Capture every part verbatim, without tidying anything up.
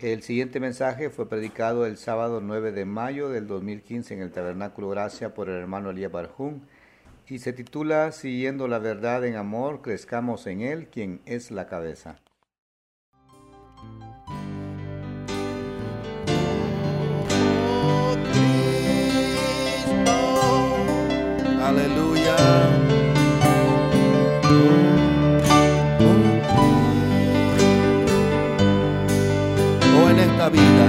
El siguiente mensaje fue predicado el sábado nueve de mayo del dos mil quince en el Tabernáculo Gracia por el hermano Elías Barjún y se titula Siguiendo la verdad en amor, crezcamos en él, quien es la cabeza. Oh, Cristo, aleluya. Oh, en esta vida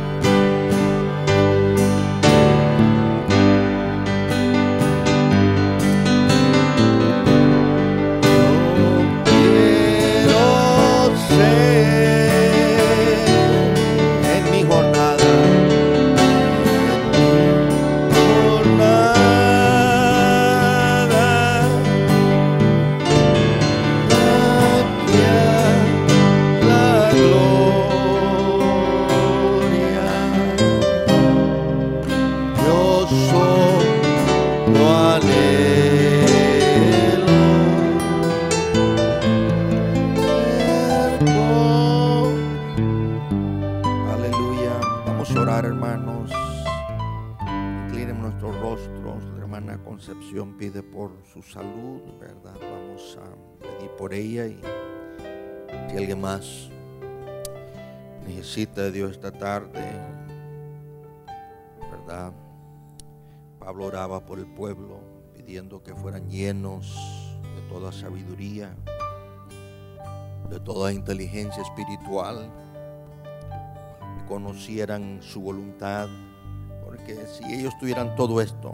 pide por su salud, ¿verdad? Vamos a pedir por ella y si alguien más necesita de Dios esta tarde, ¿verdad? Pablo oraba por el pueblo pidiendo que fueran llenos de toda sabiduría, de toda inteligencia espiritual, que conocieran su voluntad, porque si ellos tuvieran todo esto,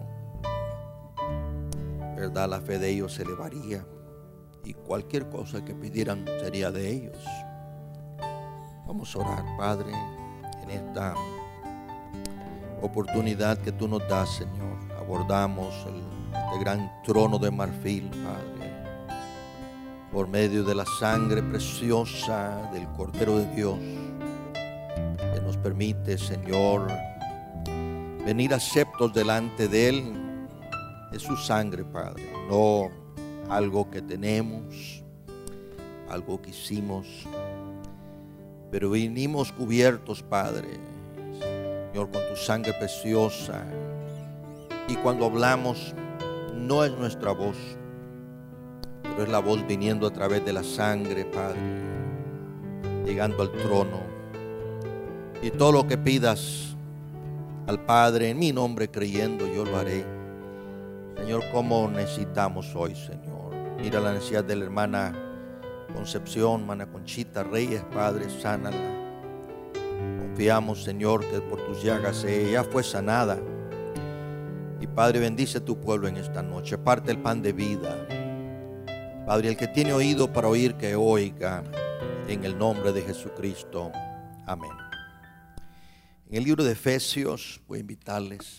¿verdad? La fe de ellos se elevaría y cualquier cosa que pidieran sería de ellos. Vamos a orar, Padre, en esta oportunidad que tú nos das, Señor. Abordamos el, este gran trono de marfil, Padre, por medio de la sangre preciosa del Cordero de Dios, que nos permite, Señor, venir aceptos delante de Él. Es su sangre, Padre, no algo que tenemos, algo que hicimos, pero vinimos cubiertos, Padre, Señor, con tu sangre preciosa. Y cuando hablamos, no es nuestra voz, pero es la voz viniendo a través de la sangre, Padre, llegando al trono. Y todo lo que pidas al Padre en mi nombre creyendo, yo lo haré. Señor, cómo necesitamos hoy, Señor. Mira la necesidad de la hermana Concepción, hermana Conchita Reyes, Padre, sánala. Confiamos, Señor, que por tus llagas ella fue sanada. Y Padre, bendice a tu pueblo en esta noche. Parte el pan de vida. Padre, el que tiene oído para oír, que oiga, en el nombre de Jesucristo. Amén. En el libro de Efesios, voy a invitarles.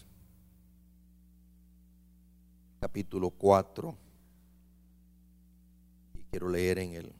Capítulo cuatro, y quiero leer en el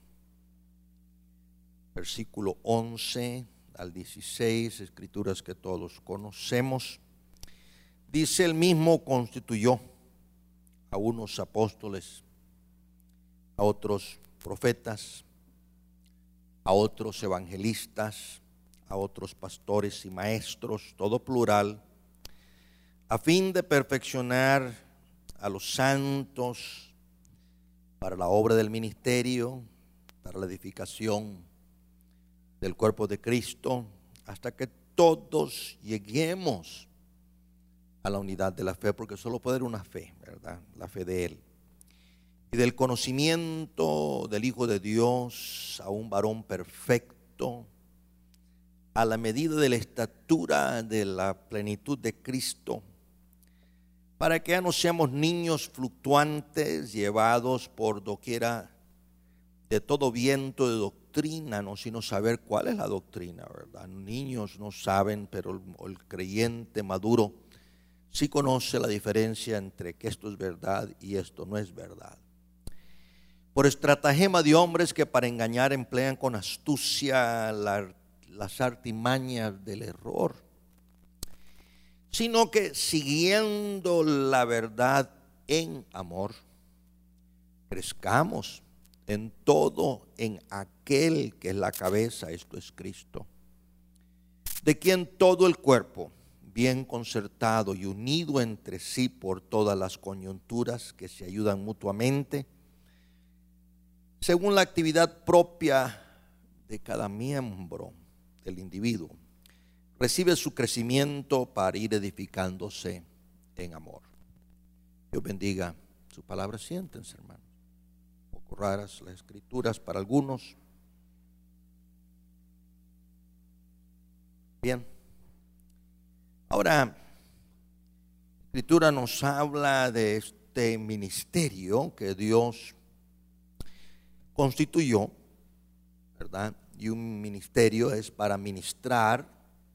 versículo once al dieciséis, escrituras que todos conocemos. Dice: él mismo constituyó a unos apóstoles, a otros profetas, a otros evangelistas, a otros pastores y maestros, todo plural, a fin de perfeccionar a los santos para la obra del ministerio, para la edificación del cuerpo de Cristo, hasta que todos lleguemos a la unidad de la fe, porque solo puede haber una fe, ¿verdad? La fe de Él. Y del conocimiento del Hijo de Dios, a un varón perfecto, a la medida de la estatura de la plenitud de Cristo, para que ya no seamos niños fluctuantes, llevados por doquiera de todo viento de doctrina, no sino saber cuál es la doctrina, ¿verdad? Niños no saben, pero el, el creyente maduro sí conoce la diferencia entre que esto es verdad y esto no es verdad. Por estratagema de hombres que para engañar emplean con astucia la, las artimañas del error, sino que siguiendo la verdad en amor, crezcamos en todo en aquel que es la cabeza, esto es Cristo, de quien todo el cuerpo, bien concertado y unido entre sí por todas las coyunturas que se ayudan mutuamente, según la actividad propia de cada miembro del individuo, recibe su crecimiento para ir edificándose en amor. Dios bendiga su palabra. Siéntense, hermanos. Un poco raras las escrituras para algunos. Bien. Ahora, la escritura nos habla de este ministerio que Dios constituyó, ¿verdad? Y un ministerio es para ministrar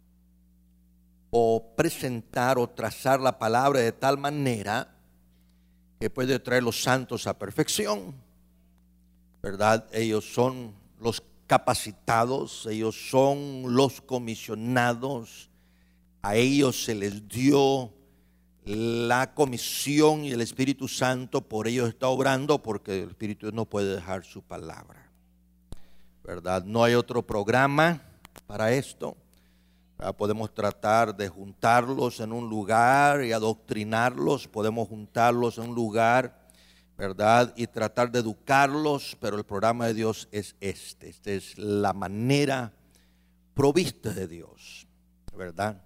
o presentar o trazar la palabra de tal manera que puede traer los santos a perfección, ¿verdad? Ellos son los capacitados, ellos son los comisionados, a ellos se les dio la comisión y el Espíritu Santo por ellos está obrando, porque el Espíritu no puede dejar su palabra, ¿verdad? No hay otro programa para esto. Podemos tratar de juntarlos en un lugar y adoctrinarlos, podemos juntarlos en un lugar, ¿verdad? Y tratar de educarlos, pero el programa de Dios es este, esta es la manera provista de Dios, ¿verdad?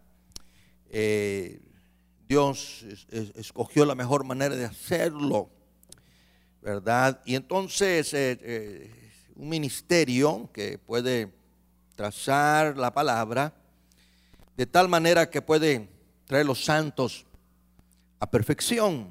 Eh, Dios es, es, escogió la mejor manera de hacerlo, ¿verdad? Y entonces eh, eh, un ministerio que puede trazar la palabra de tal manera que puede traer los santos a perfección,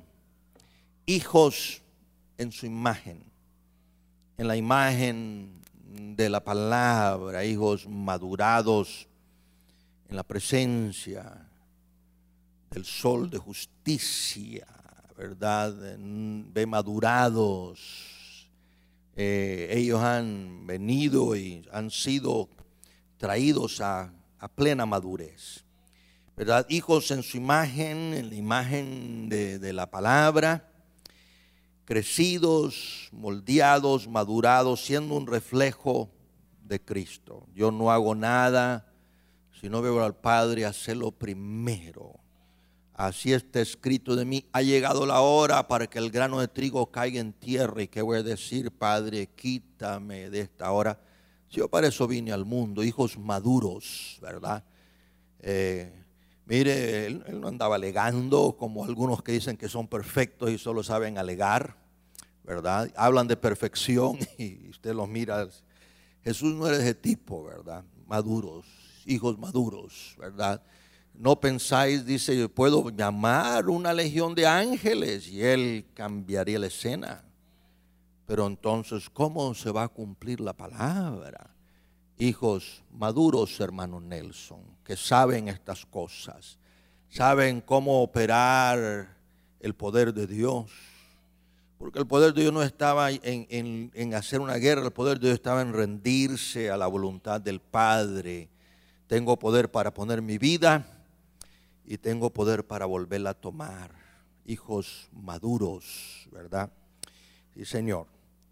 hijos en su imagen, en la imagen de la palabra, hijos madurados en la presencia del sol de justicia, ¿verdad? Ve madurados. Eh, ellos han venido y han sido traídos a, a plena madurez, ¿verdad? Hijos en su imagen, en la imagen de, de la palabra, crecidos, moldeados, madurados, siendo un reflejo de Cristo. Yo no hago nada si no veo al Padre hacerlo primero. Así está escrito de mí. Ha llegado la hora para que el grano de trigo caiga en tierra. ¿Y qué voy a decir? Padre, quítame de esta hora. Si yo para eso vine al mundo, hijos maduros, ¿verdad? Eh, mire, él, él no andaba alegando como algunos que dicen que son perfectos y solo saben alegar, ¿verdad? Hablan de perfección y usted los mira. Jesús no era de ese tipo, ¿verdad? Maduros, hijos maduros, ¿verdad? No pensáis, dice, puedo llamar una legión de ángeles y él cambiaría la escena. Pero entonces, ¿cómo se va a cumplir la palabra? Hijos maduros, hermano Nelson, que saben estas cosas, saben cómo operar el poder de Dios. Porque el poder de Dios no estaba en, en, en hacer una guerra, el poder de Dios estaba en rendirse a la voluntad del Padre. Tengo poder para poner mi vida y tengo poder para volverla a tomar. Hijos maduros, ¿verdad? Sí, Señor.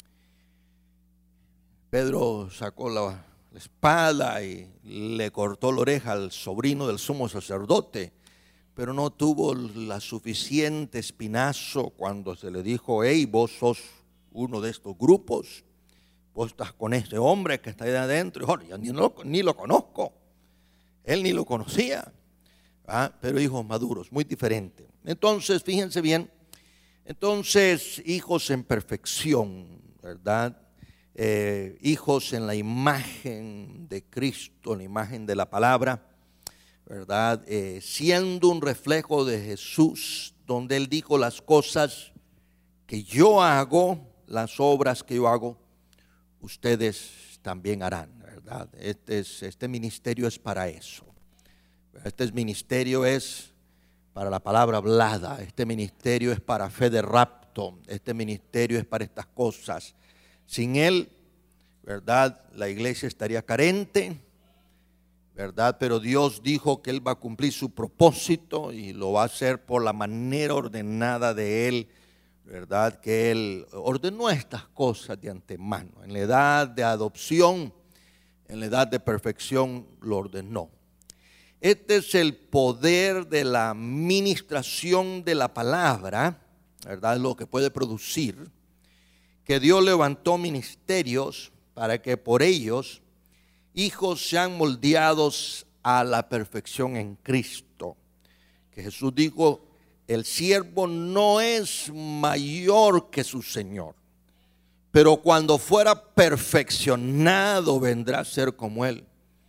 Pedro sacó la, la espada y le cortó la oreja al sobrino del sumo sacerdote, pero no tuvo la suficiente espinazo cuando se le dijo: hey, vos sos uno de estos grupos, vos estás con este hombre que está ahí adentro. Y, yo ni lo, ni lo conozco, él ni lo conocía. ¿Ah? Pero hijos maduros, muy diferente. Entonces, fíjense bien, entonces hijos en perfección, ¿verdad? Eh, hijos en la imagen de Cristo, en la imagen de la palabra, ¿verdad? Eh, siendo un reflejo de Jesús, donde Él dijo: las cosas que yo hago, las obras que yo hago, ustedes también harán, ¿verdad? Este, es, este ministerio es para eso. Este ministerio es para la palabra hablada. Este ministerio es para fe de rapto. Este ministerio es para estas cosas. Sin él, ¿verdad?, la iglesia estaría carente, ¿verdad? Pero Dios dijo que Él va a cumplir su propósito y lo va a hacer por la manera ordenada de Él, ¿verdad? Que Él ordenó estas cosas de antemano. En la edad de adopción, en la edad de perfección, lo ordenó. Este es el poder de la ministración de la palabra, ¿verdad? Lo que puede producir, que Dios levantó ministerios para que por ellos hijos sean moldeados a la perfección en Cristo. Que Jesús dijo, el siervo no es mayor que su Señor, pero cuando fuera perfeccionado vendrá a ser como Él.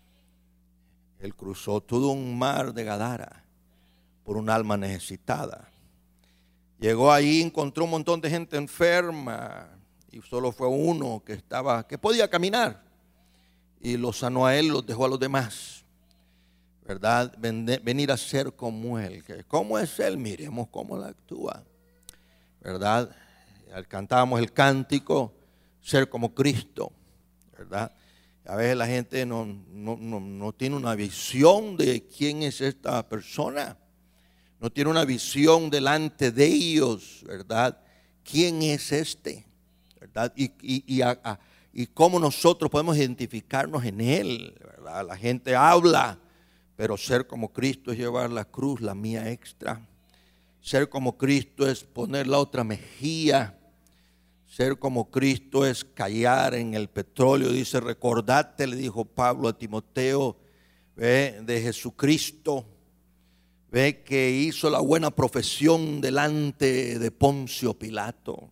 Él cruzó todo un mar de Gadara por un alma necesitada. Llegó ahí, encontró un montón de gente enferma y solo fue uno que estaba, que podía caminar, y lo sanó a él, los dejó a los demás, ¿verdad? Venir a ser como Él. ¿Cómo es Él? Miremos cómo la actúa, ¿verdad? Cantábamos el cántico, ser como Cristo, ¿verdad? A veces la gente no, no, no, no tiene una visión de quién es esta persona. No tiene una visión delante de ellos, ¿verdad? ¿Quién es este? ¿Verdad? Y, y, y, a, a, y cómo nosotros podemos identificarnos en Él, ¿verdad? La gente habla, pero ser como Cristo es llevar la cruz, la mía extra. Ser como Cristo es poner la otra mejilla. Ser como Cristo es callar en el petróleo. Dice, recordate, le dijo Pablo a Timoteo, ¿ve? De Jesucristo, ve, que hizo la buena profesión delante de Poncio Pilato,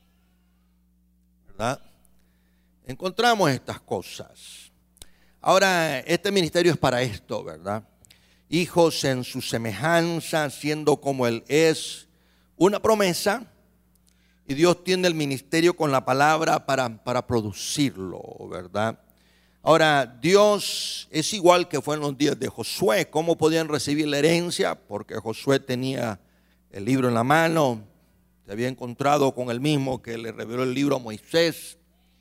¿verdad? Encontramos estas cosas. Ahora, este ministerio es para esto, ¿verdad? Hijos en su semejanza, siendo como Él es, una promesa. Y Dios tiene el ministerio con la palabra para, para producirlo, ¿verdad? Ahora, Dios es igual que fue en los días de Josué. ¿Cómo podían recibir la herencia? Porque Josué tenía el libro en la mano. Se había encontrado con el mismo que le reveló el libro a Moisés.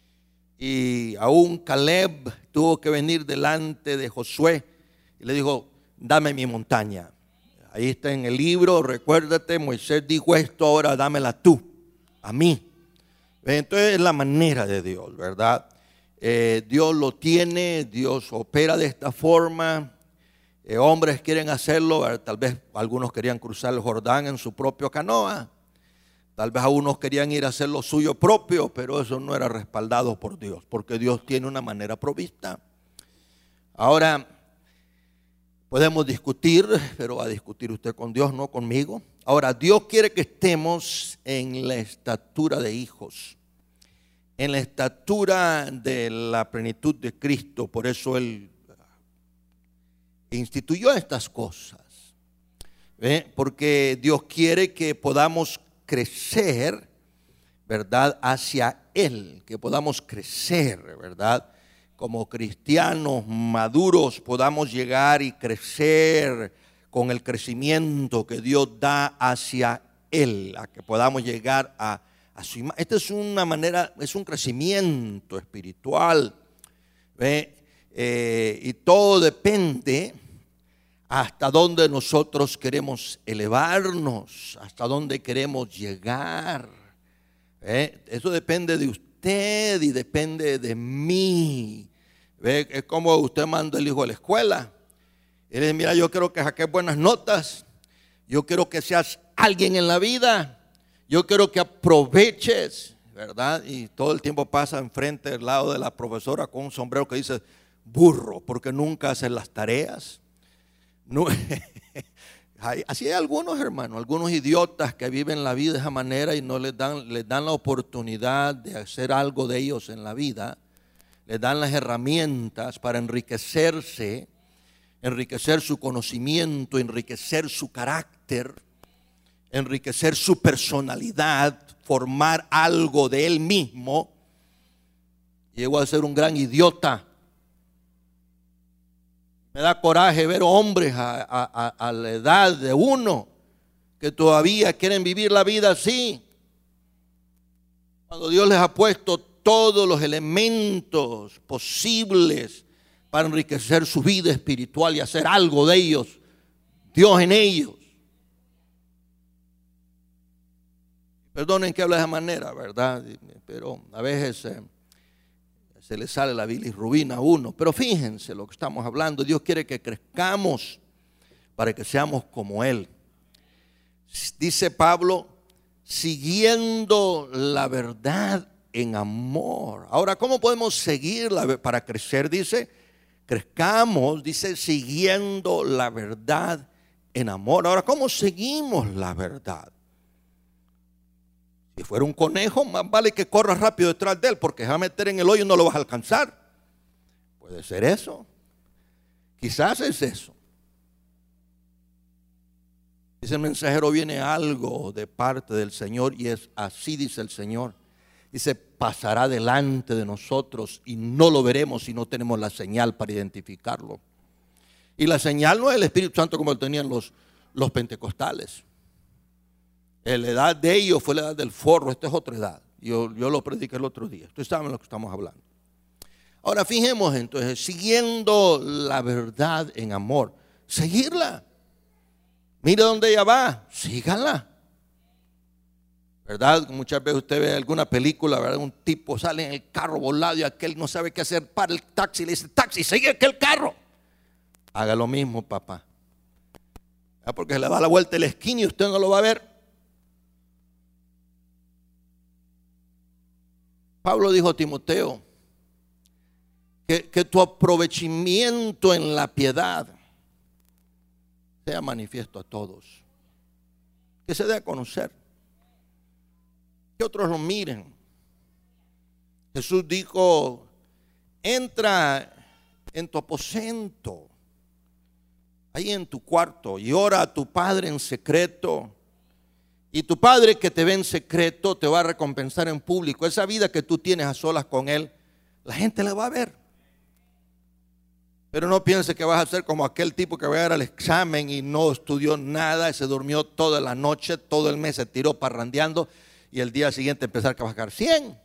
Y aún Caleb tuvo que venir delante de Josué y le dijo, dame mi montaña. Ahí está en el libro, recuérdate, Moisés dijo esto, ahora dámela tú, a mí. Entonces es la manera de Dios, ¿verdad? Eh, Dios lo tiene, Dios opera de esta forma. Eh, hombres quieren hacerlo, tal vez algunos querían cruzar el Jordán en su propio canoa. Tal vez algunos querían ir a hacer lo suyo propio, pero eso no era respaldado por Dios, porque Dios tiene una manera provista. Ahora, podemos discutir, pero va a discutir usted con Dios, no conmigo. Ahora, Dios quiere que estemos en la estatura de hijos, en la estatura de la plenitud de Cristo. Por eso Él instituyó estas cosas, ¿ve? Porque Dios quiere que podamos crecer, ¿verdad? Hacia Él, que podamos crecer, ¿verdad? Como cristianos maduros podamos llegar y crecer con el crecimiento que Dios da hacia Él, a que podamos llegar a, a su imagen. Esta es una manera, es un crecimiento espiritual, ¿ve? Eh, y todo depende hasta dónde nosotros queremos elevarnos, hasta dónde queremos llegar. ¿Ve? Eso depende de usted y depende de mí. ¿Ve? Es como usted manda al hijo a la escuela y le dice, mira, yo quiero que saques buenas notas, yo quiero que seas alguien en la vida, yo quiero que aproveches, ¿verdad? Y todo el tiempo pasa enfrente del lado de la profesora con un sombrero que dice burro, porque nunca hacen las tareas. No, así hay algunos, hermanos, algunos idiotas que viven la vida de esa manera y no les dan, les dan la oportunidad de hacer algo de ellos en la vida. Les dan las herramientas para enriquecerse, enriquecer su conocimiento, enriquecer su carácter, enriquecer su personalidad, formar algo de él mismo. Llegó a ser un gran idiota. Me da coraje ver hombres a, a, a la edad de uno que todavía quieren vivir la vida así, cuando Dios les ha puesto todos los elementos posibles para enriquecer su vida espiritual y hacer algo de ellos, Dios en ellos. Perdonen que hable de esa manera, ¿verdad? Pero a veces eh, se le sale la bilirrubina a uno. Pero fíjense lo que estamos hablando. Dios quiere que crezcamos para que seamos como Él. Dice Pablo, siguiendo la verdad en amor. Ahora, ¿cómo podemos seguirla para crecer? Dice, crezcamos, dice, siguiendo la verdad en amor. Ahora, ¿cómo seguimos la verdad? Si fuera un conejo, más vale que corras rápido detrás de él, porque se va a meter en el hoyo y no lo vas a alcanzar. Puede ser eso. Quizás es eso. Dice el mensajero, viene algo de parte del Señor, y es así dice el Señor. Dice, pasará delante de nosotros y no lo veremos si no tenemos la señal para identificarlo. Y la señal no es el Espíritu Santo como lo tenían los, los pentecostales. La edad de ellos fue la edad del forro. Esta es otra edad. Yo, yo lo prediqué el otro día. Ustedes saben de lo que estamos hablando. Ahora fijemos entonces, siguiendo la verdad en amor. Seguirla. Mire dónde ella va. Síganla. ¿Verdad? Muchas veces usted ve alguna película, ¿verdad? Un tipo sale en el carro volado y aquel no sabe qué hacer. Para el taxi y le dice, taxi, sigue aquel carro. Haga lo mismo, papá. Porque se le da la vuelta a la esquina y usted no lo va a ver. Pablo dijo a Timoteo que, que tu aprovechamiento en la piedad sea manifiesto a todos, que se dé a conocer, que otros lo miren. Jesús dijo, entra en tu aposento, ahí en tu cuarto, y ora a tu Padre en secreto. Y tu Padre que te ve en secreto te va a recompensar en público. Esa vida que tú tienes a solas con Él, la gente la va a ver. Pero no piense que vas a ser como aquel tipo que va a dar al examen y no estudió nada, y se durmió toda la noche, todo el mes se tiró parrandeando y el día siguiente empezar a sacar cien.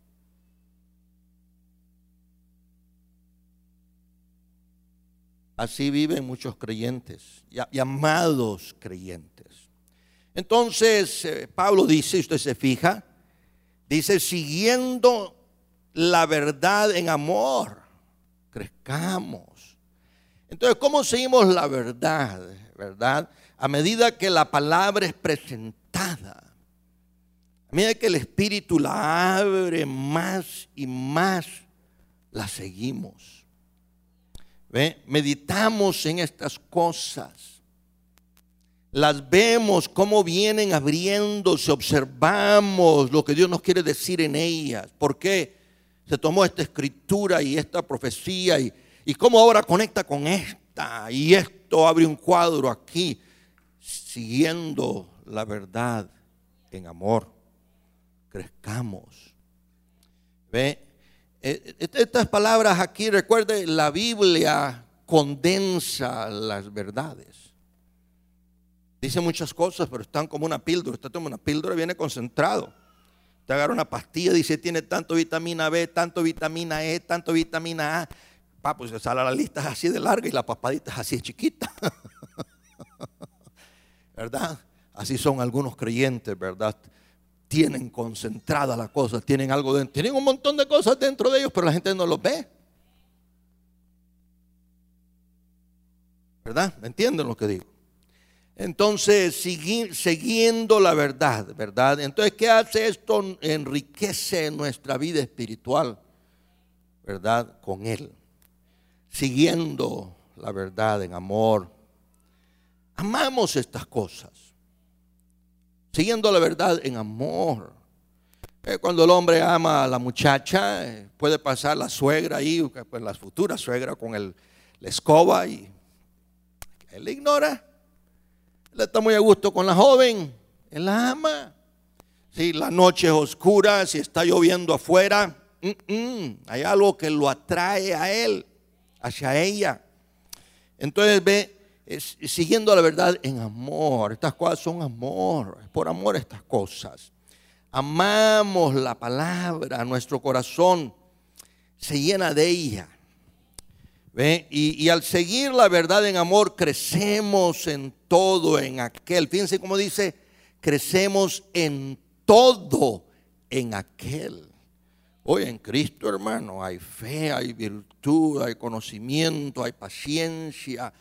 Así viven muchos creyentes y amados creyentes. Entonces, eh, Pablo dice, usted se fija, dice, siguiendo la verdad en amor, crezcamos. Entonces, ¿cómo seguimos la verdad? ¿Verdad? A medida que la palabra es presentada, a medida que el Espíritu la abre más y más, la seguimos. ¿Ve? Meditamos en estas cosas. Las vemos cómo vienen abriéndose, observamos lo que Dios nos quiere decir en ellas. ¿Por qué se tomó esta escritura y esta profecía? Y, y cómo ahora conecta con esta. Y esto abre un cuadro aquí, siguiendo la verdad en amor. Crezcamos. ¿Ve? Estas palabras aquí, recuerde, la Biblia condensa las verdades. Dice muchas cosas, pero están como una píldora. Usted toma una píldora y viene concentrado. Usted agarra una pastilla, dice tiene tanto vitamina B, tanto vitamina E, tanto vitamina A. Pa, pues sale la lista es así de larga y la papadita es así de chiquita. ¿Verdad? Así son algunos creyentes, ¿verdad? Tienen concentrada la cosa, tienen algo dentro. Tienen un montón de cosas dentro de ellos, pero la gente no los ve. ¿Verdad? ¿Me entienden lo que digo? Entonces, sigui, siguiendo la verdad, ¿verdad? Entonces, ¿qué hace esto? Enriquece nuestra vida espiritual, ¿verdad? Con Él. Siguiendo la verdad en amor. Amamos estas cosas. Siguiendo la verdad en amor. Eh, cuando el hombre ama a la muchacha, eh, puede pasar la suegra ahí, pues la futura suegra con el, la escoba y él le ignora. Él está muy a gusto con la joven, él la ama. Si la noche es oscura, si está lloviendo afuera, mm, mm, hay algo que lo atrae a él, hacia ella. Entonces ve, es, siguiendo la verdad en amor. Estas cosas son amor, es por amor estas cosas. Amamos la palabra, nuestro corazón se llena de ella. ¿Ve? Y, y al seguir la verdad en amor, crecemos en todo, en aquel. Fíjense cómo dice, crecemos en todo, en aquel. Hoy en Cristo, hermano, hay fe, hay virtud, hay conocimiento, hay paciencia,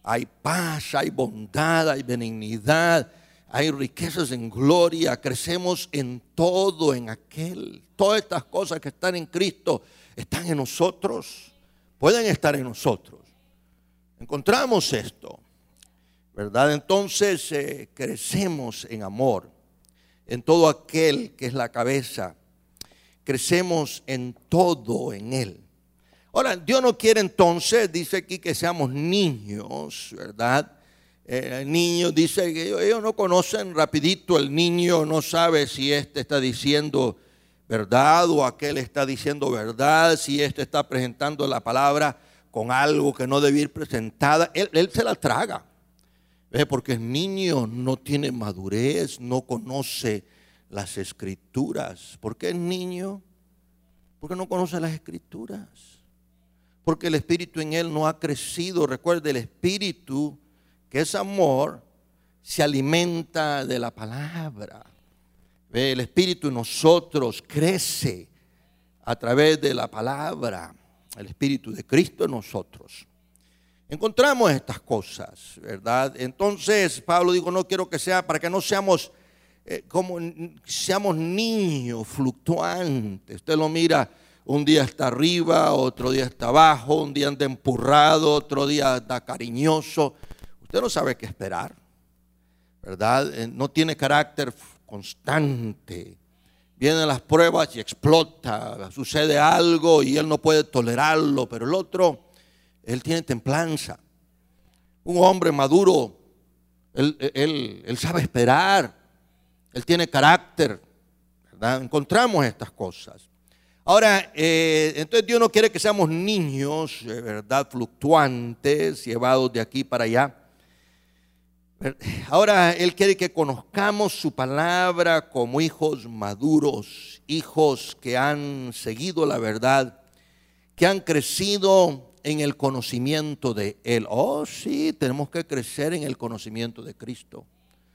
hay paz, hay bondad, hay benignidad, hay riquezas en gloria, crecemos en todo, en aquel. Todas estas cosas que están en Cristo están en nosotros, pueden estar en nosotros. Encontramos esto, ¿verdad? Entonces eh, crecemos en amor, en todo aquel que es la cabeza. Crecemos en todo en Él. Ahora, Dios no quiere entonces, dice aquí, que seamos niños, ¿verdad? Eh, el niño dice que ellos, ellos no conocen rapidito, el niño no sabe si este está diciendo verdad o aquel está diciendo verdad, si este está presentando la palabra con algo que no debe ir presentada, él, él se la traga, ¿ve? Porque el niño no tiene madurez, no conoce las escrituras. ¿Por qué es niño? Porque no conoce las escrituras, porque el espíritu en él no ha crecido. Recuerde, el espíritu, que es amor, se alimenta de la palabra. ¿Ve? El espíritu en nosotros crece a través de la palabra. El espíritu de Cristo en nosotros. Encontramos estas cosas, ¿verdad? Entonces Pablo dijo, no quiero que sea, para que no seamos eh, como seamos niños fluctuantes. Usted lo mira, un día está arriba, otro día está abajo, un día anda empurrado, otro día anda cariñoso. Usted no sabe qué esperar, ¿verdad? Eh, no tiene carácter constante. Vienen las pruebas y explota, sucede algo y él no puede tolerarlo, pero el otro, él tiene templanza. Un hombre maduro, él, él, él sabe esperar, él tiene carácter, ¿verdad? Encontramos estas cosas. Ahora, eh, entonces Dios no quiere que seamos niños, eh, ¿verdad? Fluctuantes, llevados de aquí para allá. Ahora Él quiere que conozcamos su palabra como hijos maduros, hijos que han seguido la verdad, que han crecido en el conocimiento de Él. Oh, sí, tenemos que crecer en el conocimiento de Cristo.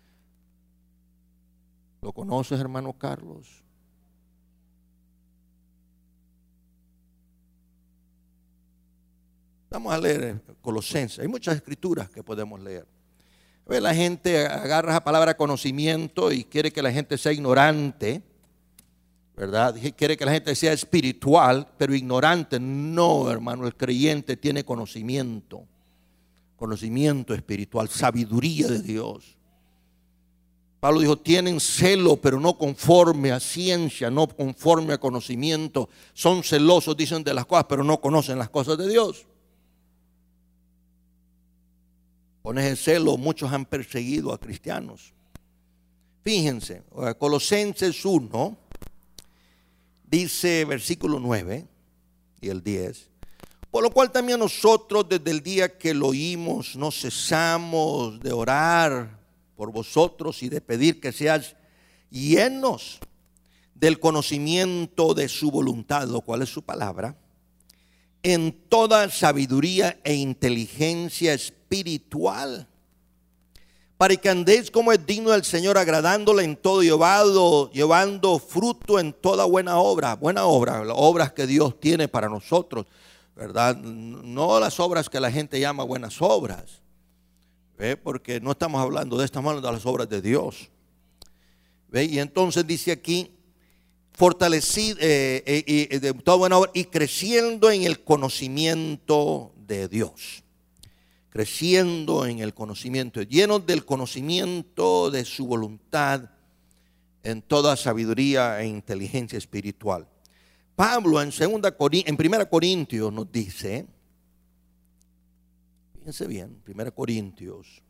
¿Lo conoces, hermano Carlos? Vamos a leer Colosenses. Hay muchas escrituras que podemos leer. La gente agarra esa palabra conocimiento y quiere que la gente sea ignorante, ¿verdad? Quiere que la gente sea espiritual, pero ignorante. No, hermano, el creyente tiene conocimiento, conocimiento espiritual, sabiduría de Dios. Pablo dijo, tienen celo, pero no conforme a ciencia, no conforme a conocimiento. Son celosos, dicen de las cosas, pero no conocen las cosas de Dios. Con ese celo muchos han perseguido a cristianos. Fíjense, Colosenses uno, dice versículo nueve y el diez. Por lo cual también nosotros desde el día que lo oímos no cesamos de orar por vosotros y de pedir que seáis llenos del conocimiento de su voluntad, lo cual es su palabra, en toda sabiduría e inteligencia espiritual, para que andéis como es digno del Señor, agradándole en todo, llevado, llevando fruto en toda buena obra. Buena obra, las obras que Dios tiene para nosotros, ¿verdad? No las obras que la gente llama buenas obras, ¿ve? Porque no estamos hablando de esta mano de las obras de Dios, ¿ve? Y entonces dice aquí, fortalecido eh, eh, eh, de toda buena obra y creciendo en el conocimiento de Dios. Creciendo en el conocimiento, llenos del conocimiento de su voluntad en toda sabiduría e inteligencia espiritual. Pablo en segunda en primera Corintios nos dice, fíjense bien, primera Corintios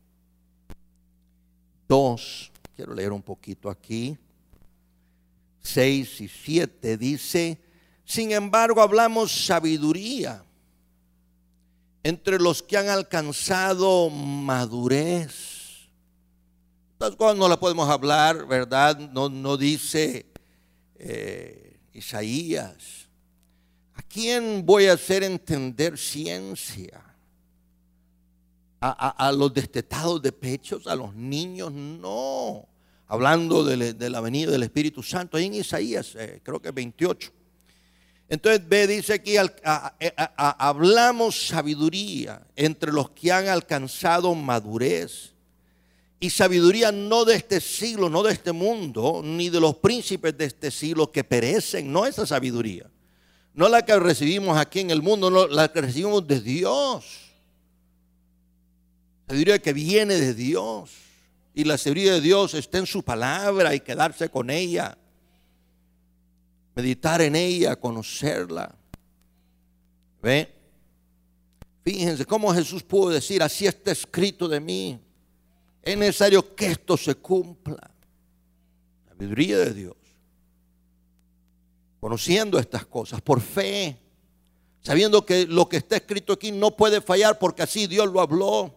dos, quiero leer un poquito aquí, seis y siete, dice, sin embargo hablamos sabiduría entre los que han alcanzado madurez. Estas cosas no las podemos hablar, ¿verdad? No, no dice eh, Isaías. ¿A quién voy a hacer entender ciencia? ¿A, a, a los destetados de pechos? ¿A los niños? No. Hablando de, de la venida del Espíritu Santo, ahí en Isaías, eh, creo que veintiocho. Entonces ve, dice aquí, a, a, a, a, hablamos sabiduría entre los que han alcanzado madurez. Y sabiduría no de este siglo, no de este mundo, ni de los príncipes de este siglo que perecen. No esa sabiduría. No la que recibimos aquí en el mundo, no, la que recibimos de Dios. Sabiduría que viene de Dios. Y la sabiduría de Dios está en su palabra y quedarse con ella. Meditar en ella, conocerla. ¿Ve? Fíjense cómo Jesús pudo decir, así está escrito de mí. Es necesario que esto se cumpla. Sabiduría de Dios. Conociendo estas cosas por fe. Sabiendo que lo que está escrito aquí no puede fallar porque así Dios lo habló.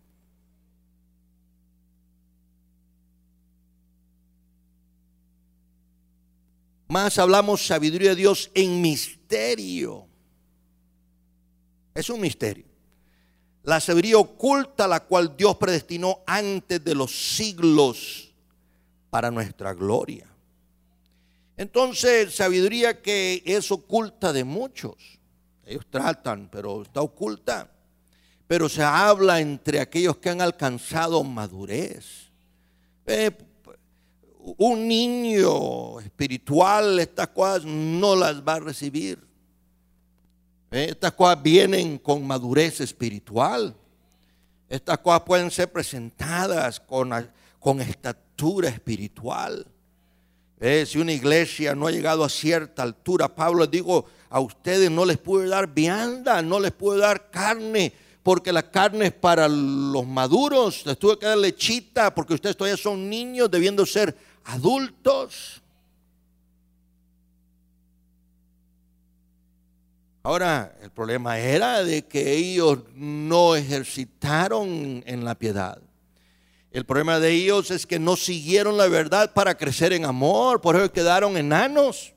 Más hablamos sabiduría de Dios en misterio. Es un misterio. La sabiduría oculta la cual Dios predestinó antes de los siglos para nuestra gloria. Entonces, sabiduría que es oculta de muchos. Ellos tratan, pero está oculta. Pero se habla entre aquellos que han alcanzado madurez. Eh, Un niño espiritual estas cosas no las va a recibir. Estas cosas vienen con madurez espiritual. Estas cosas pueden ser presentadas con, con estatura espiritual. Eh, si una iglesia no ha llegado a cierta altura, Pablo les digo, a ustedes no les puede dar vianda, no les puede dar carne, porque la carne es para los maduros. Les tuve que dar lechita porque ustedes todavía son niños debiendo ser adultos. Ahora, el problema era de que ellos no ejercitaron en la piedad. El problema de ellos es que no siguieron la verdad para crecer en amor, por eso quedaron enanos.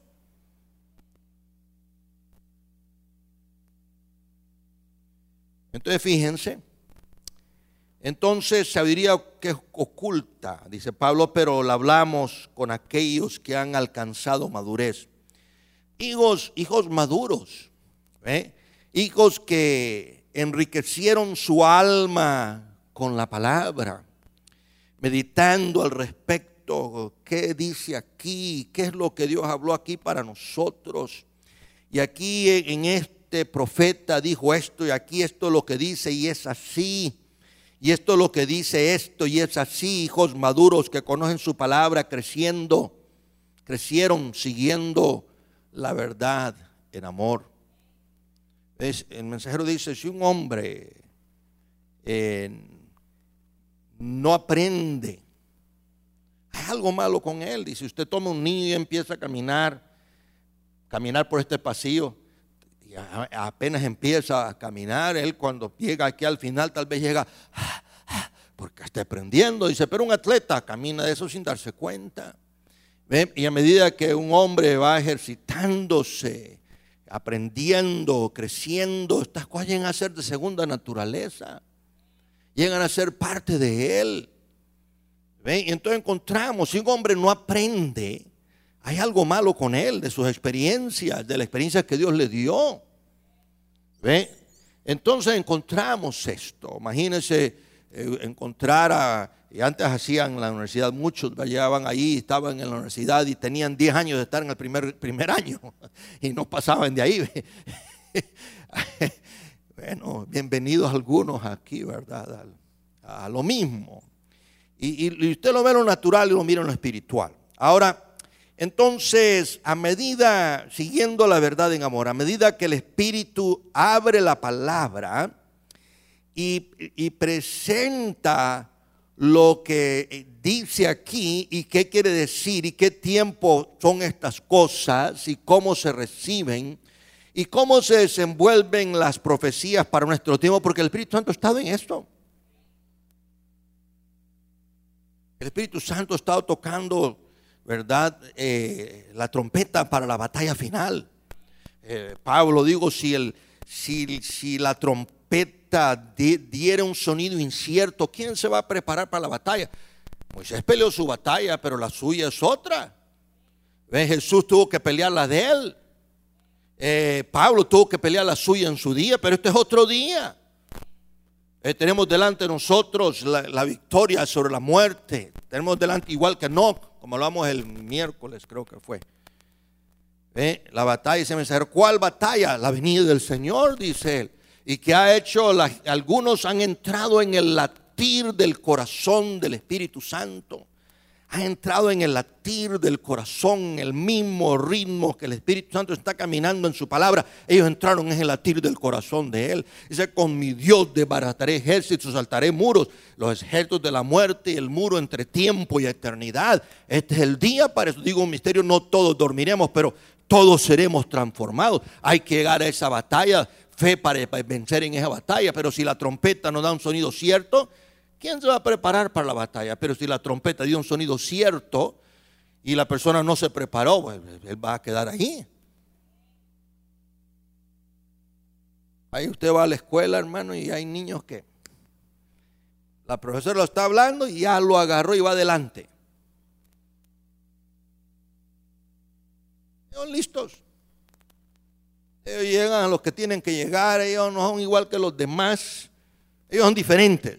Entonces fíjense, entonces sabiduría que es oculta, dice Pablo, pero la hablamos con aquellos que han alcanzado madurez. Hijos, hijos maduros, ¿eh? Hijos que enriquecieron su alma con la palabra, meditando al respecto, qué dice aquí, qué es lo que Dios habló aquí para nosotros. Y aquí en este profeta dijo esto, y aquí esto es lo que dice y es así. Y esto es lo que dice esto y es así. Hijos maduros que conocen su palabra, creciendo, crecieron siguiendo la verdad en amor. ¿Ves? El mensajero dice, si un hombre eh, no aprende, hay algo malo con él. Dice, usted toma un niño y empieza a caminar, caminar por este pasillo, y apenas empieza a caminar, él cuando llega aquí al final tal vez llega, porque está aprendiendo. Dice, pero un atleta camina de eso sin darse cuenta. ¿Ven? Y a medida que un hombre va ejercitándose, aprendiendo, creciendo, estas cosas llegan a ser de segunda naturaleza, llegan a ser parte de él. ¿Ven? Y entonces encontramos, si un hombre no aprende, hay algo malo con él, de sus experiencias, de la experiencia que Dios le dio. ¿Ven? Entonces encontramos esto. Imagínense eh, encontrar a, y antes hacían en la universidad, muchos llegaban ahí, estaban en la universidad y tenían diez años de estar en el primer, primer año y no pasaban de ahí. Bueno, bienvenidos algunos aquí, ¿verdad? A, a lo mismo. Y, y, y usted lo ve en lo natural y lo mira en lo espiritual. Ahora, entonces, a medida, siguiendo la verdad en amor, a medida que el Espíritu abre la palabra y, y presenta lo que dice aquí y qué quiere decir y qué tiempo son estas cosas y cómo se reciben y cómo se desenvuelven las profecías para nuestro tiempo, porque el Espíritu Santo ha estado en esto. El Espíritu Santo ha estado tocando, ¿verdad? Eh, la trompeta para la batalla final. Eh, Pablo, digo, si, el, si, si la trompeta di, diera un sonido incierto, ¿quién se va a preparar para la batalla? Moisés peleó su batalla, pero la suya es otra. ¿Ves? Jesús tuvo que pelear la de él. Eh, Pablo tuvo que pelear la suya en su día, pero este es otro día. Eh, tenemos delante de nosotros la, la victoria sobre la muerte. Tenemos delante, igual que Enoc, como hablamos el miércoles, creo que fue. Eh, la batalla, ese mensajero, ¿cuál batalla? La venida del Señor, dice él. Y que ha hecho, la, algunos han entrado en el latir del corazón del Espíritu Santo. Ha entrado en el latir del corazón, el mismo ritmo que el Espíritu Santo está caminando en su palabra. Ellos entraron en el latir del corazón de él. Dice, con mi Dios desbarataré ejércitos, saltaré muros, los ejércitos de la muerte y el muro entre tiempo y eternidad. Este es el día, para eso digo un misterio, no todos dormiremos, pero todos seremos transformados. Hay que llegar a esa batalla, fe para vencer en esa batalla. Pero si la trompeta no da un sonido cierto, ¿quién se va a preparar para la batalla? Pero si la trompeta dio un sonido cierto y la persona no se preparó, pues él va a quedar ahí. Ahí usted va a la escuela, hermano, y hay niños que la profesora lo está hablando y ya lo agarró y va adelante. Ellos listos. Ellos llegan a los que tienen que llegar. Ellos no son igual que los demás. Ellos son diferentes.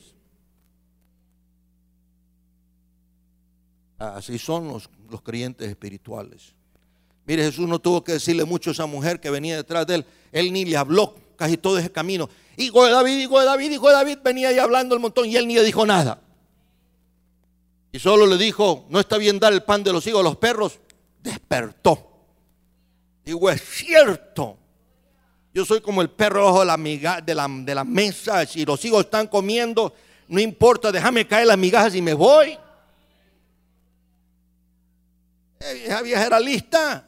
Así son los, los creyentes espirituales. Mire, Jesús no tuvo que decirle mucho a esa mujer que venía detrás de él. Él ni le habló casi todo ese camino. Hijo de David, hijo de David, hijo de David. Venía ahí hablando el montón y él ni le dijo nada. Y solo le dijo, no está bien dar el pan de los hijos a los perros. Despertó. Digo, es cierto. Yo soy como el perro ojo de la, miga, de, la, de la mesa. Si los hijos están comiendo, no importa, déjame caer las migajas y me voy. Esa vieja era lista.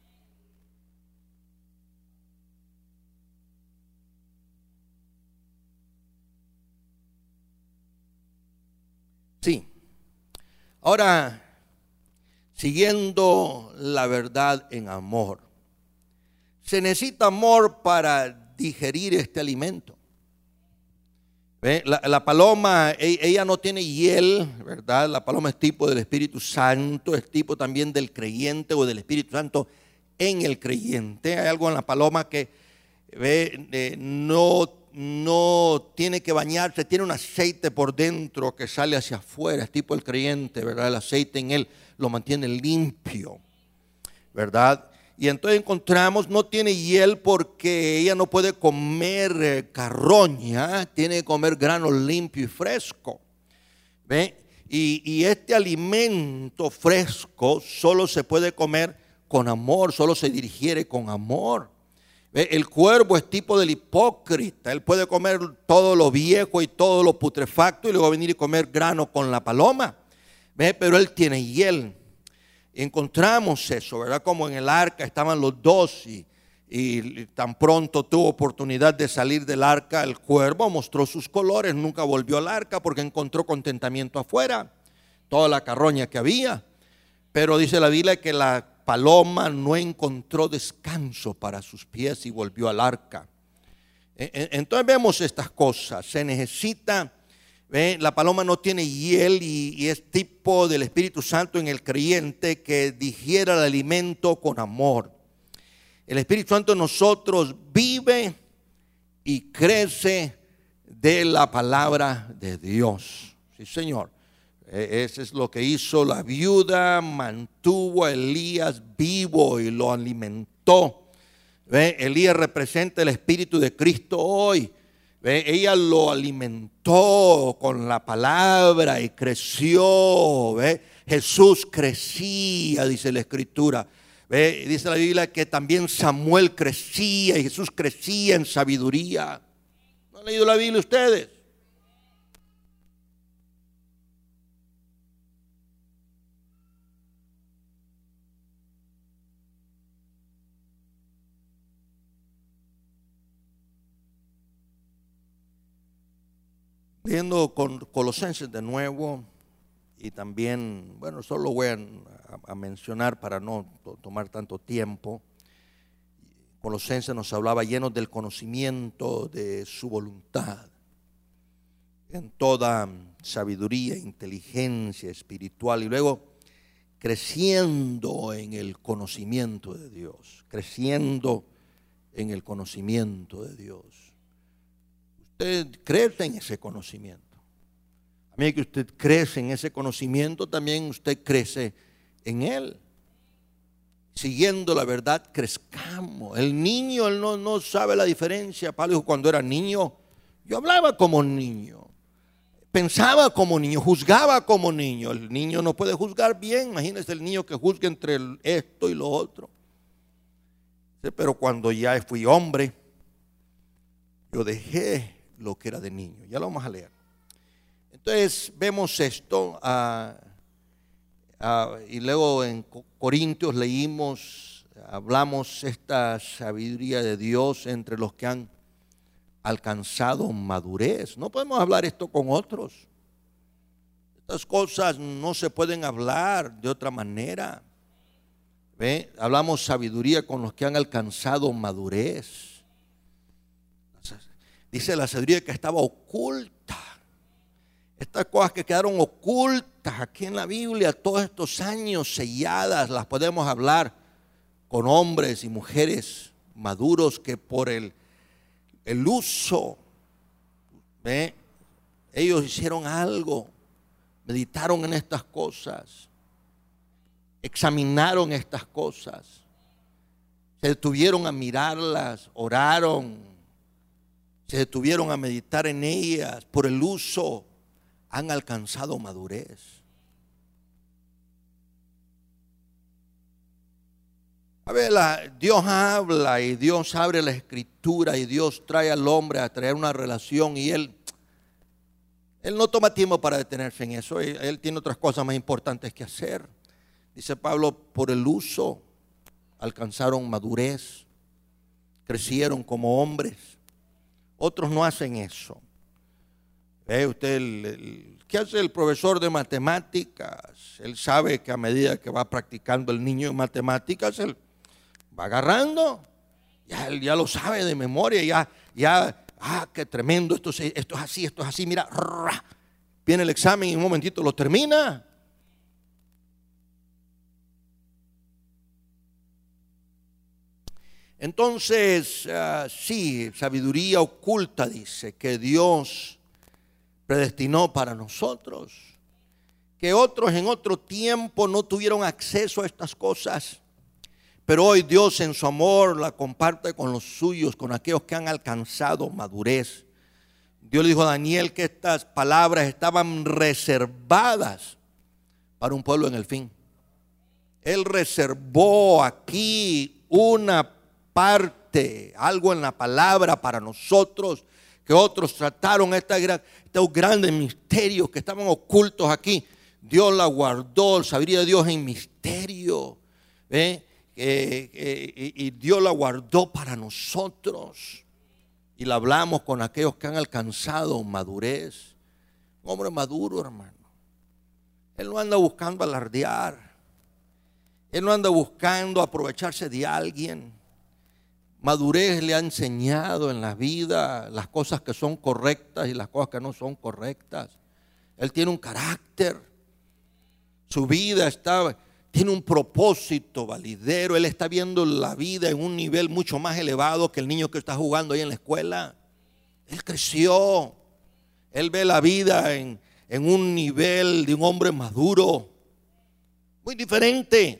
Sí. Ahora, siguiendo la verdad en amor. Se necesita amor para digerir este alimento. ¿Ve? La, la paloma, ella no tiene hiel, ¿verdad? La paloma es tipo del Espíritu Santo, es tipo también del creyente o del Espíritu Santo en el creyente. Hay algo en la paloma que ¿ve? Eh, no, no tiene que bañarse, tiene un aceite por dentro que sale hacia afuera, es tipo el creyente, ¿verdad? El aceite en él lo mantiene limpio, ¿verdad? Y entonces encontramos, no tiene hiel porque ella no puede comer eh, carroña, tiene que comer grano limpio y fresco. ¿Ve? Y, y este alimento fresco solo se puede comer con amor, solo se digiere con amor. ¿Ve? El cuervo es tipo del hipócrita, él puede comer todo lo viejo y todo lo putrefacto y luego venir y comer grano con la paloma. ¿Ve? Pero él tiene hiel. Encontramos eso, ¿verdad? Como en el arca estaban los dos y, y tan pronto tuvo oportunidad de salir del arca, el cuervo mostró sus colores, nunca volvió al arca porque encontró contentamiento afuera, toda la carroña que había. Pero dice la Biblia que la paloma no encontró descanso para sus pies y volvió al arca. Entonces vemos estas cosas, se necesita... ¿Ve? La paloma no tiene hiel y, y es tipo del Espíritu Santo en el creyente que digiera el alimento con amor. El Espíritu Santo en nosotros vive y crece de la palabra de Dios. Sí, Señor. Eso es lo que hizo la viuda, mantuvo a Elías vivo y lo alimentó. ¿Ve? Elías representa el Espíritu de Cristo hoy. ¿Ve? Ella lo alimentó con la palabra y creció. ¿Ve? Jesús crecía, dice la Escritura. ¿Ve? Dice la Biblia que también Samuel crecía y Jesús crecía en sabiduría. ¿No han leído la Biblia ustedes? Leyendo con Colosenses de nuevo y también, bueno, solo voy a, a mencionar para no to- tomar tanto tiempo. Colosenses nos hablaba llenos del conocimiento de su voluntad, en toda sabiduría, inteligencia espiritual y luego creciendo en el conocimiento de Dios, creciendo en el conocimiento de Dios. Usted crece en ese conocimiento. A medida que usted crece en ese conocimiento, también usted crece en Él. Siguiendo la verdad, crezcamos. El niño, él no, no sabe la diferencia. Pablo dijo, cuando era niño, yo hablaba como niño, pensaba como niño, juzgaba como niño. El niño no puede juzgar bien. Imagínese el niño que juzga entre esto y lo otro. Pero cuando ya fui hombre, yo dejé lo que era de niño. Ya lo vamos a leer. Entonces vemos esto. Uh, uh, y luego en Corintios leímos, hablamos esta sabiduría de Dios entre los que han alcanzado madurez. No podemos hablar esto con otros. Estas cosas no se pueden hablar de otra manera. ¿Ve? Hablamos sabiduría con los que han alcanzado madurez. Dice la sabiduría que estaba oculta. Estas cosas que quedaron ocultas aquí en la Biblia todos estos años, selladas, las podemos hablar con hombres y mujeres maduros que por el, el uso, ¿ve? Ellos hicieron algo, meditaron en estas cosas, examinaron estas cosas, se detuvieron a mirarlas, oraron, se detuvieron a meditar en ellas. Por el uso han alcanzado madurez. A ver, la, Dios habla y Dios abre la escritura y Dios trae al hombre a traer una relación y Él, Él no toma tiempo para detenerse en eso. Él, él tiene otras cosas más importantes que hacer. Dice Pablo, por el uso alcanzaron madurez, crecieron como hombres. Otros no hacen eso. ¿Ve usted el, el, qué hace el profesor de matemáticas? Él sabe que a medida que va practicando el niño en matemáticas, él va agarrando, ya, él ya lo sabe de memoria, ya, ya, ah, qué tremendo, esto, esto es así, esto es así, mira, viene el examen y en un momentito lo termina. Entonces, uh, sí, sabiduría oculta dice que Dios predestinó para nosotros, que otros en otro tiempo no tuvieron acceso a estas cosas, pero hoy Dios en su amor la comparte con los suyos, con aquellos que han alcanzado madurez. Dios le dijo a Daniel que estas palabras estaban reservadas para un pueblo en el fin. Él reservó aquí una parte, algo en la palabra para nosotros, que otros trataron esta, estos grandes misterios que estaban ocultos aquí. Dios la guardó, la sabiduría de Dios en misterio, ¿eh? eh, eh, y Dios la guardó para nosotros. Y la hablamos con aquellos que han alcanzado madurez. Un hombre maduro, hermano. Él no anda buscando alardear. Él no anda buscando aprovecharse de alguien. Madurez le ha enseñado en la vida las cosas que son correctas y las cosas que no son correctas. Él tiene un carácter. Su vida está, tiene un propósito validero. Él está viendo la vida en un nivel mucho más elevado que el niño que está jugando ahí en la escuela. Él creció. Él ve la vida en, en un nivel de un hombre maduro. Muy diferente.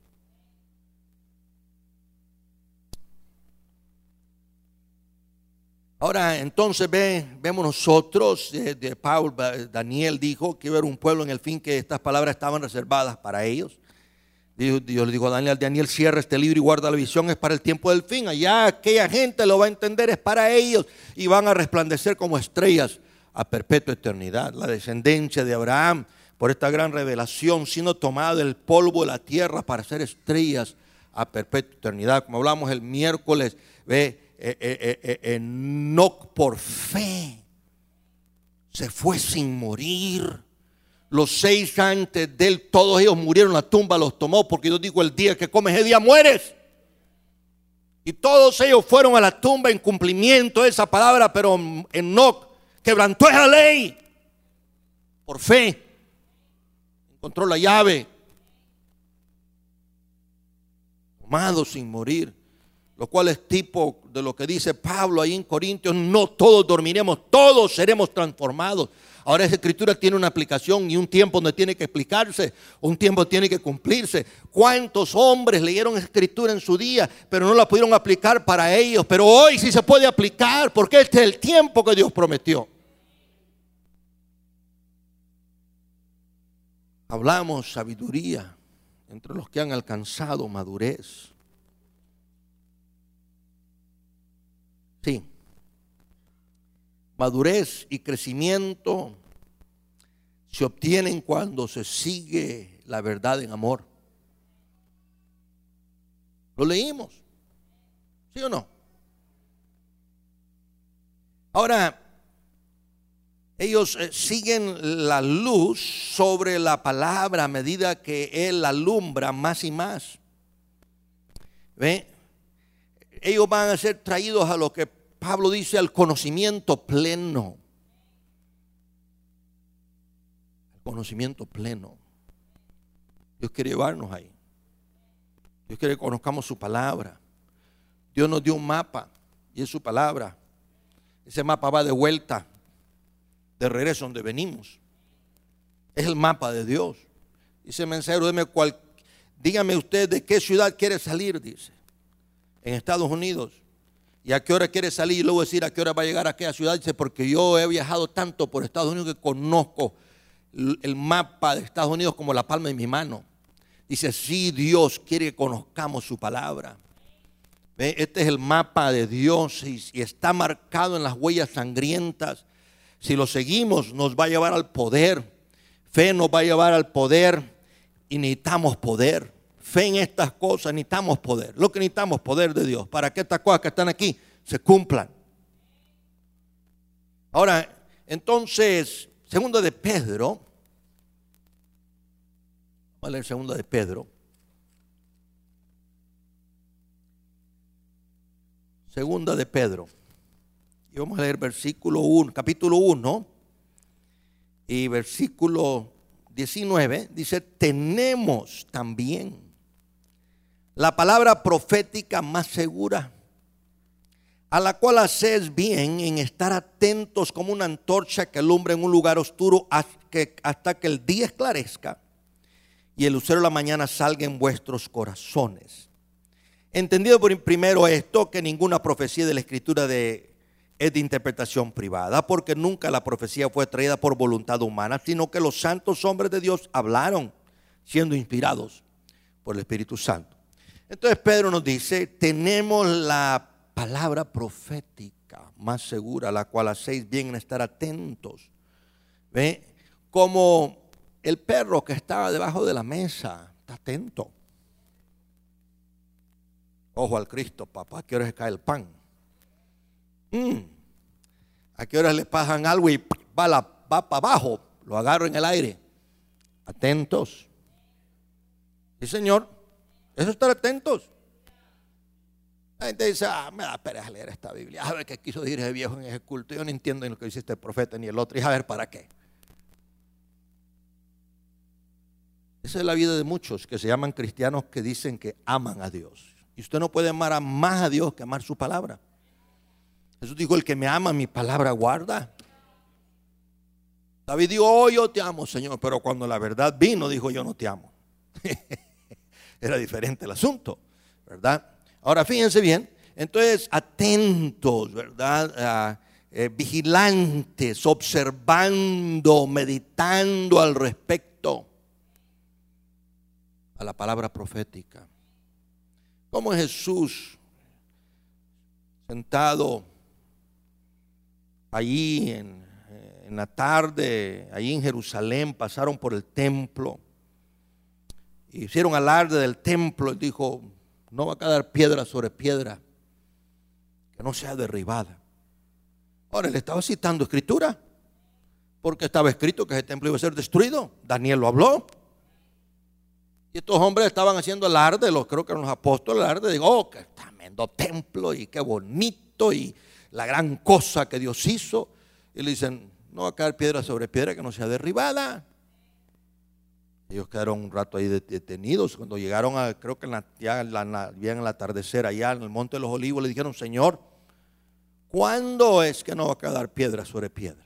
Ahora, entonces ve, vemos nosotros, de, de Pablo, Daniel dijo que iba a haber un pueblo en el fin que estas palabras estaban reservadas para ellos. Dios, Dios le dijo a Daniel, Daniel, cierra este libro y guarda la visión, es para el tiempo del fin. Allá aquella gente lo va a entender, es para ellos y van a resplandecer como estrellas a perpetua eternidad. La descendencia de Abraham, por esta gran revelación, sino tomada del polvo de la tierra para ser estrellas a perpetua eternidad. Como hablamos el miércoles, ve, Eh, eh, eh, Enoc por fe se fue sin morir. Los seis antes de él, todos ellos murieron, la tumba los tomó, porque Dios dijo, el día que comes ese día mueres. Y todos ellos fueron a la tumba en cumplimiento de esa palabra, pero Enoc quebrantó esa ley por fe, encontró la llave, tomado sin morir. lo cual es tipo de lo que dice Pablo ahí en Corintios: no todos dormiremos, todos seremos transformados. Ahora esa escritura tiene una aplicación y un tiempo donde tiene que explicarse, un tiempo tiene que cumplirse. ¿Cuántos hombres leyeron esa escritura en su día, pero no la pudieron aplicar para ellos? Pero hoy sí se puede aplicar, porque este es el tiempo que Dios prometió. Hablamos sabiduría entre los que han alcanzado madurez. Sí. Madurez y crecimiento se obtienen cuando se sigue la verdad en amor. ¿Lo leímos? ¿Sí o no? Ahora, ellos eh, siguen la luz sobre la palabra a medida que Él alumbra más y más. ¿Ve? Ellos van a ser traídos a lo que Pablo dice, al conocimiento pleno. El conocimiento pleno. Dios quiere llevarnos ahí. Dios quiere que conozcamos su palabra. Dios nos dio un mapa y es su palabra. Ese mapa va de vuelta, de regreso donde venimos. Es el mapa de Dios. Dice el mensajero, dime cuál, dígame usted de qué ciudad quiere salir, dice. En Estados Unidos. ¿Y a qué hora quiere salir? Y luego decir a qué hora va a llegar a aquella ciudad. Dice, porque yo he viajado tanto por Estados Unidos que conozco el mapa de Estados Unidos como la palma de mi mano. Dice, sí, Dios quiere que conozcamos su palabra. ¿Ve? Este es el mapa de Dios y, y está marcado en las huellas sangrientas. Si lo seguimos, nos va a llevar al poder. Fe nos va a llevar al poder y necesitamos poder. Fe en estas cosas, necesitamos poder. Lo que necesitamos, poder de Dios, para que estas cosas que están aquí se cumplan. Ahora, entonces, segunda de Pedro. Vamos a leer segunda de Pedro. Segunda de Pedro. Y vamos a leer versículo uno, capítulo uno y versículo diecinueve. Dice, tenemos también la palabra profética más segura, a la cual hacéis bien en estar atentos como una antorcha que alumbra en un lugar oscuro hasta que el día esclarezca y el lucero de la mañana salga en vuestros corazones. Entendido por primero esto, que ninguna profecía de la Escritura de, es de interpretación privada, porque nunca la profecía fue traída por voluntad humana, sino que los santos hombres de Dios hablaron siendo inspirados por el Espíritu Santo. Entonces Pedro nos dice, tenemos la palabra profética más segura, a la cual hacéis bien en estar atentos. ¿Ve? Como el perro que estaba debajo de la mesa, está atento. Ojo al Cristo, papá, ¿a qué hora se cae el pan? Mm. ¿A qué horas le pasan algo y va, la, va para abajo? Lo agarro en el aire. Atentos. Sí, Señor. Eso es estar atentos. La gente dice, ah, me da pereza leer esta Biblia. A ver qué quiso decir ese viejo en ese culto. Yo no entiendo lo que dice este profeta ni el otro. Y a ver para qué. Esa es la vida de muchos que se llaman cristianos que dicen que aman a Dios. Y usted no puede amar a más a Dios que amar su palabra. Jesús dijo, el que me ama mi palabra guarda. David dijo, oh, yo te amo, Señor. Pero cuando la verdad vino, dijo, yo no te amo. Era diferente el asunto, ¿verdad? Ahora fíjense bien, entonces atentos, ¿verdad? Ah, eh, vigilantes, observando, meditando al respecto a la palabra profética. Como Jesús sentado allí en, en la tarde, allí en Jerusalén, pasaron por el templo. Hicieron alarde del templo. Él dijo, no va a quedar piedra sobre piedra que no sea derribada. Ahora él estaba citando escritura, porque estaba escrito que ese templo iba a ser destruido. Daniel lo habló. Y estos hombres estaban haciendo alarde, los, creo que eran los apóstoles, alarde. Digo, oh, qué tremendo templo y qué bonito y la gran cosa que Dios hizo. Y le dicen, no va a caer piedra sobre piedra que no sea derribada. Ellos quedaron un rato ahí detenidos. Cuando llegaron, a, creo que en la, ya en la, bien el atardecer allá en el Monte de los Olivos, le dijeron: Señor, ¿cuándo es que no va a quedar piedra sobre piedra?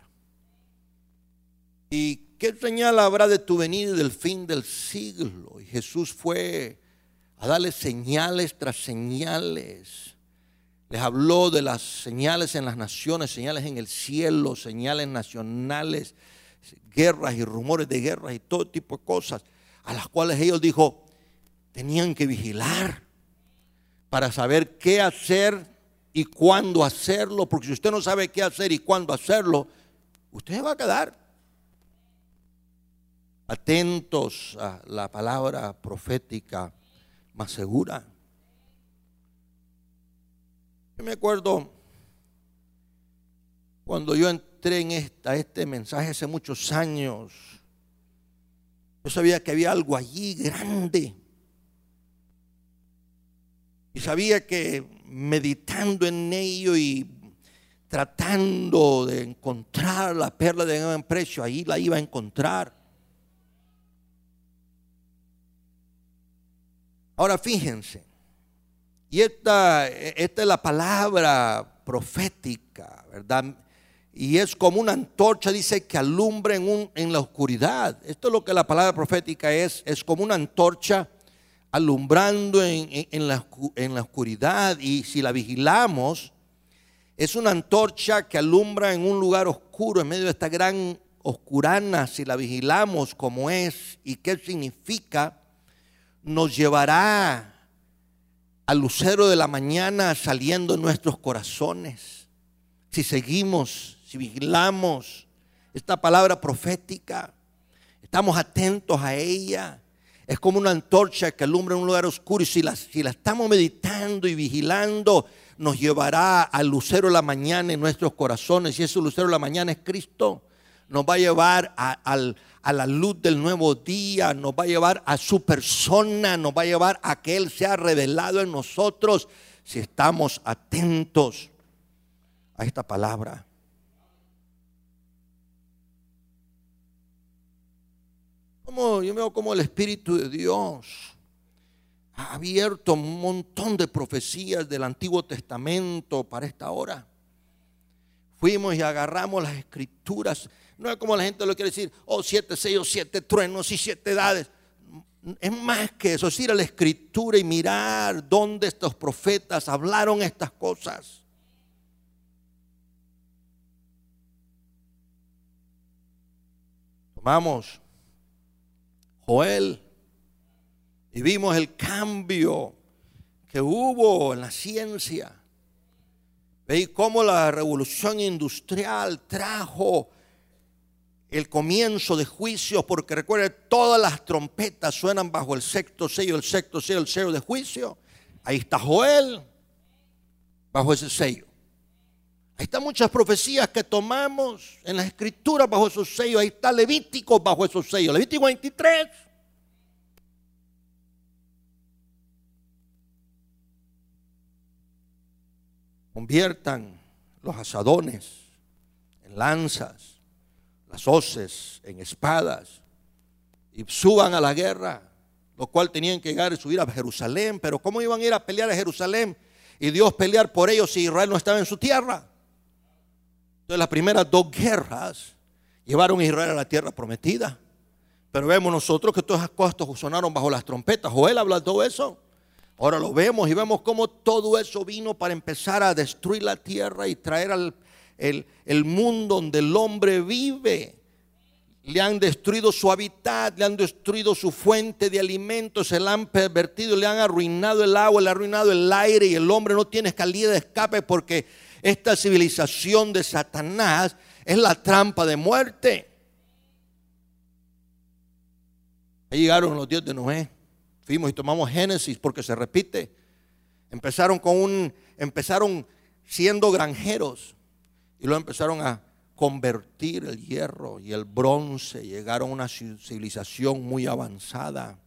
¿Y qué señal habrá de tu venida y del fin del siglo? Y Jesús fue a darles señales tras señales. Les habló de las señales en las naciones, señales en el cielo, señales nacionales, guerras y rumores de guerras y todo tipo de cosas, a las cuales ellos dijo, tenían que vigilar para saber qué hacer y cuándo hacerlo, porque si usted no sabe qué hacer y cuándo hacerlo, usted se va a quedar. Atentos a la palabra profética más segura. Yo me acuerdo cuando yo entré en esta, este mensaje hace muchos años, yo sabía que había algo allí grande. Y sabía que meditando en ello y tratando de encontrar la perla de gran precio, ahí la iba a encontrar. Ahora fíjense, y esta, esta es la palabra profética, ¿verdad? Y es como una antorcha, dice, que alumbra en, un, en la oscuridad. Esto es lo que la palabra profética es, es como una antorcha alumbrando en, en, en, la, en la oscuridad. Y si la vigilamos, es una antorcha que alumbra en un lugar oscuro, en medio de esta gran oscurana. Si la vigilamos como es y qué significa, nos llevará al lucero de la mañana saliendo en nuestros corazones. Si seguimos, si vigilamos esta palabra profética, estamos atentos a ella. Es como una antorcha que alumbra en un lugar oscuro, y si la, si la estamos meditando y vigilando, nos llevará al lucero de la mañana en nuestros corazones. Y ese lucero de la mañana es Cristo. Nos va a llevar a, a, a la luz del nuevo día, nos va a llevar a su persona, nos va a llevar a que Él sea revelado en nosotros si estamos atentos a esta palabra. Como yo veo como el Espíritu de Dios ha abierto un montón de profecías del Antiguo Testamento para esta hora. Fuimos y agarramos las escrituras. No es como la gente lo quiere decir, oh, siete sellos, siete truenos y siete edades. Es más que eso, es ir a la escritura y mirar dónde estos profetas hablaron estas cosas. Tomamos Joel y vimos el cambio que hubo en la ciencia. Veis cómo la revolución industrial trajo el comienzo de juicios, porque recuerden, todas las trompetas suenan bajo el sexto sello, el sexto sello, el sello de juicio. Ahí está Joel, bajo ese sello. Ahí están muchas profecías que tomamos en las escrituras bajo esos sellos. Ahí está Levítico bajo esos sellos, Levítico veintitrés. Conviertan los asadones en lanzas, las hoces en espadas, y suban a la guerra, lo cual tenían que llegar y subir a Jerusalén. Pero ¿cómo iban a ir a pelear a Jerusalén y Dios pelear por ellos si Israel no estaba en su tierra? Entonces las primeras dos guerras llevaron a Israel a la tierra prometida. Pero vemos nosotros que todas esas cosas sonaron bajo las trompetas. Joel habla de todo eso. Ahora lo vemos y vemos cómo todo eso vino para empezar a destruir la tierra y traer al el, el mundo donde el hombre vive. Le han destruido su hábitat, le han destruido su fuente de alimentos, se la han pervertido, le han arruinado el agua, le han arruinado el aire, y el hombre no tiene salida de escape porque esta civilización de Satanás es la trampa de muerte. Ahí llegaron los días de Noé. Fuimos y tomamos Génesis porque se repite. Empezaron con un, empezaron siendo granjeros y luego empezaron a convertir el hierro y el bronce. Llegaron a una civilización muy avanzada.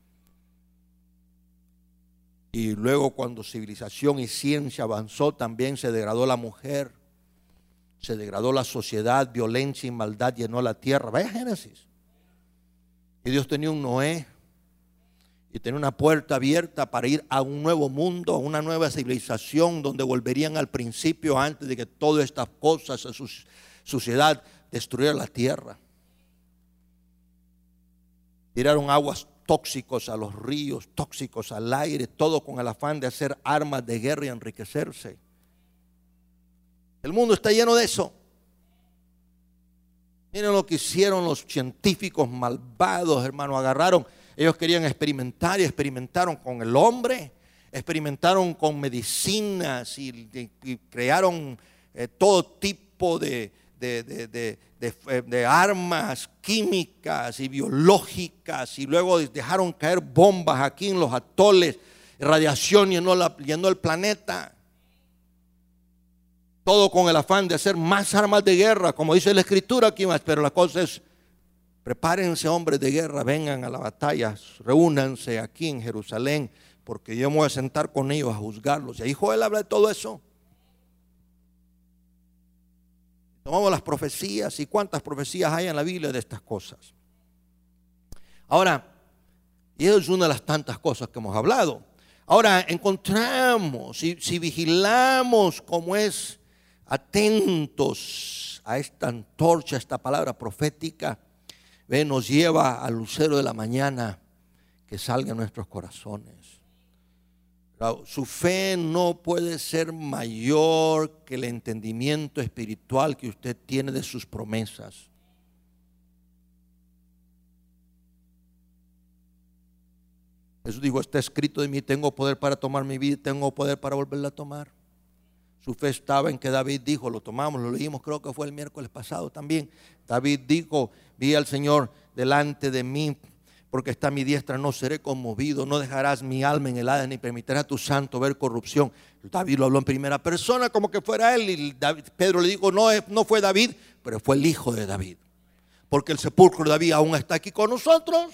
Y luego, cuando civilización y ciencia avanzó, también se degradó la mujer, se degradó la sociedad, violencia y maldad llenó la tierra. Vaya Génesis. Y Dios tenía un Noé y tenía una puerta abierta para ir a un nuevo mundo, a una nueva civilización donde volverían al principio antes de que todas estas cosas, su suciedad, destruyera la tierra. Tiraron aguas tóxicos a los ríos, tóxicos al aire, todo con el afán de hacer armas de guerra y enriquecerse. El mundo está lleno de eso. Miren lo que hicieron los científicos malvados, hermano. Agarraron, ellos querían experimentar y experimentaron con el hombre, experimentaron con medicinas y, y, y crearon eh, todo tipo de, de, de, de, de, de armas químicas y biológicas, y luego dejaron caer bombas aquí en los atoles. Radiación llenó, la, llenó el planeta. Todo con el afán de hacer más armas de guerra, como dice la escritura aquí más. Pero la cosa es, prepárense hombres de guerra, vengan a la batalla, reúnanse aquí en Jerusalén, porque yo me voy a sentar con ellos a juzgarlos. Y ahí Joel habla de todo eso. Tomamos las profecías, y cuántas profecías hay en la Biblia de estas cosas. Ahora, y eso es una de las tantas cosas que hemos hablado. Ahora encontramos, si, si vigilamos como es, atentos a esta antorcha, a esta palabra profética, ve, nos lleva al lucero de la mañana que salga en nuestros corazones. Su fe no puede ser mayor que el entendimiento espiritual que usted tiene de sus promesas. Jesús dijo, está escrito de mí, tengo poder para tomar mi vida, tengo poder para volverla a tomar. Su fe estaba en que David dijo, lo tomamos, lo leímos, creo que fue el miércoles pasado también. David dijo, vi al Señor delante de mí, porque está a mi diestra, no seré conmovido, no dejarás mi alma en el Hades, ni permitirás a tu santo ver corrupción. David lo habló en primera persona como que fuera él, y David, Pedro le dijo, no, no fue David, pero fue el hijo de David, porque el sepulcro de David aún está aquí con nosotros.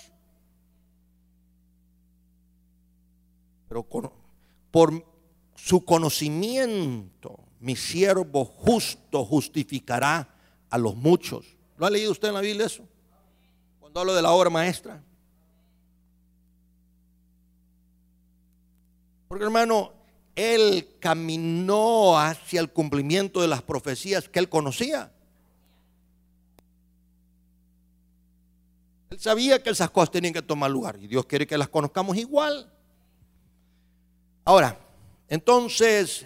Pero con, por su conocimiento, mi siervo justo justificará a los muchos. ¿Lo ha leído usted en la Biblia eso? Cuando hablo de la obra maestra. Porque, hermano, él caminó hacia el cumplimiento de las profecías que él conocía. Él sabía que esas cosas tenían que tomar lugar, y Dios quiere que las conozcamos igual. Ahora, entonces,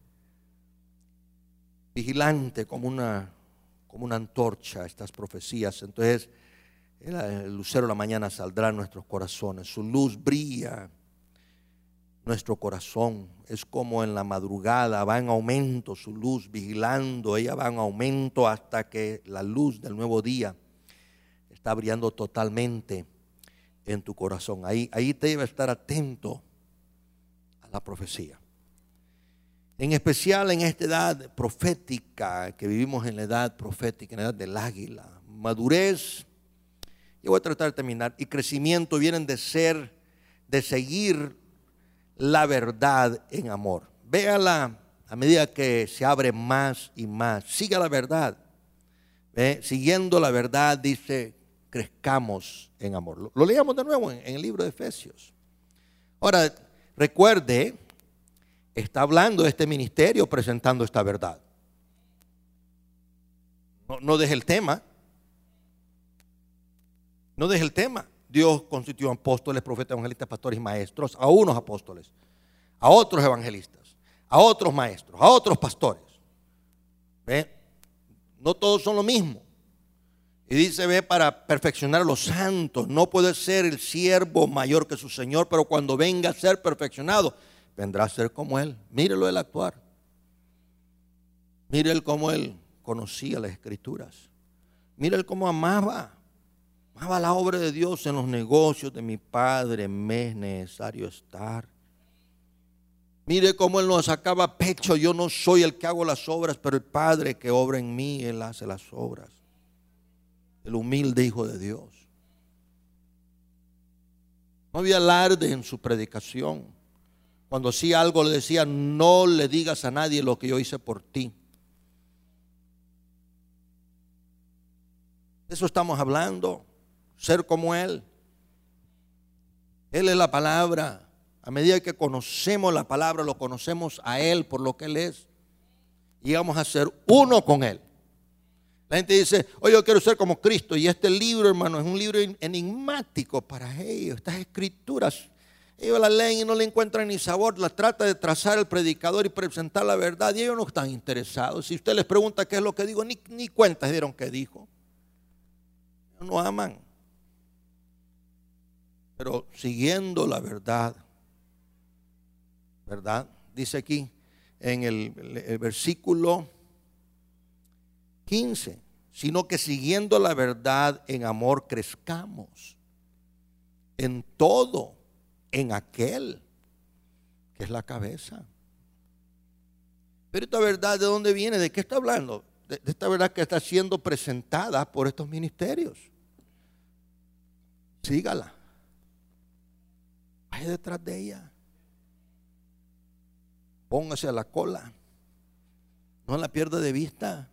vigilante como una, como una antorcha estas profecías. Entonces, el, el lucero de la mañana saldrá en nuestros corazones. Su luz brilla nuestro corazón. Es como en la madrugada, va en aumento su luz, vigilando. Ella va en aumento hasta que la luz del nuevo día está brillando totalmente en tu corazón. Ahí, ahí te debe estar atento a la profecía. En especial en esta edad profética, que vivimos en la edad profética, en la edad del águila. Madurez, yo voy a tratar de terminar, y crecimiento vienen de ser, de seguir la verdad en amor. Véala a medida que se abre más y más. Siga la verdad. ¿Ve? Siguiendo la verdad, dice, crezcamos en amor. Lo, lo leamos de nuevo en, en el libro de Efesios. Ahora, recuerde, está hablando de este ministerio presentando esta verdad. No, no deje el tema. No deje el tema. Dios constituyó apóstoles, profetas, evangelistas, pastores y maestros, a unos apóstoles, a otros evangelistas, a otros maestros, a otros pastores. ¿Ve? No todos son lo mismo. Y dice, ve, para perfeccionar a los santos. No puede ser el siervo mayor que su Señor, pero cuando venga a ser perfeccionado, vendrá a ser como Él. Mírelo Él actuar. Mírelo cómo Él conocía las Escrituras. Mírelo cómo amaba. Amaba la obra de Dios. En los negocios de mi Padre me es necesario estar. Mire cómo Él nos sacaba pecho. Yo no soy el que hago las obras, pero el Padre que obra en mí, Él hace las obras. El humilde Hijo de Dios. No había alarde en su predicación. Cuando hacía algo le decía, no le digas a nadie lo que yo hice por ti. De eso estamos hablando. Ser como Él. Él es la palabra. A medida que conocemos la palabra, lo conocemos a Él por lo que Él es. Y vamos a ser uno con Él. La gente dice, oye, yo quiero ser como Cristo. Y este libro, hermano, es un libro enigmático para ellos. Estas escrituras, ellos la leen y no le encuentran ni sabor. La trata de trazar el predicador y presentar la verdad. Y ellos no están interesados. Si usted les pregunta qué es lo que digo, ni, ni cuenta se dieron qué dijo. Ellos no aman. Pero siguiendo la verdad, ¿verdad? Dice aquí en el, el, el versículo quince, sino que siguiendo la verdad en amor crezcamos en todo, en aquel que es la cabeza. Pero esta verdad, ¿de dónde viene? ¿De qué está hablando? De, de esta verdad que está siendo presentada por estos ministerios. Sígala. Vaya detrás de ella. Póngase a la cola. No la pierda de vista.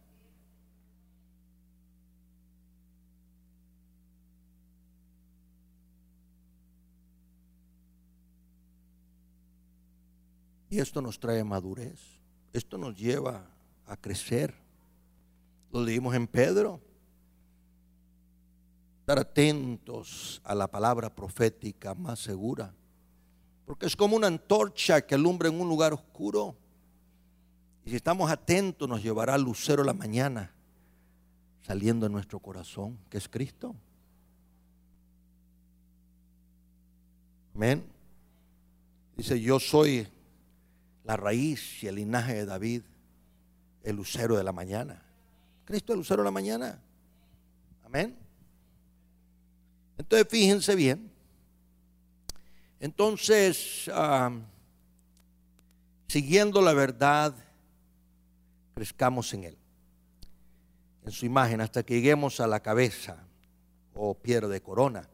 Y esto nos trae madurez. Esto nos lleva a crecer. Lo leímos en Pedro. Estar atentos a la palabra profética más segura. Porque es como una antorcha que alumbra en un lugar oscuro. Y si estamos atentos nos llevará al lucero la mañana, saliendo de nuestro corazón, que es Cristo. Amén. Dice, yo soy la raíz y el linaje de David, el lucero de la mañana. Cristo es el lucero de la mañana. Amén. Entonces fíjense bien. Entonces, uh, siguiendo la verdad, crezcamos en Él, en su imagen, hasta que lleguemos a la cabeza o piedra de corona.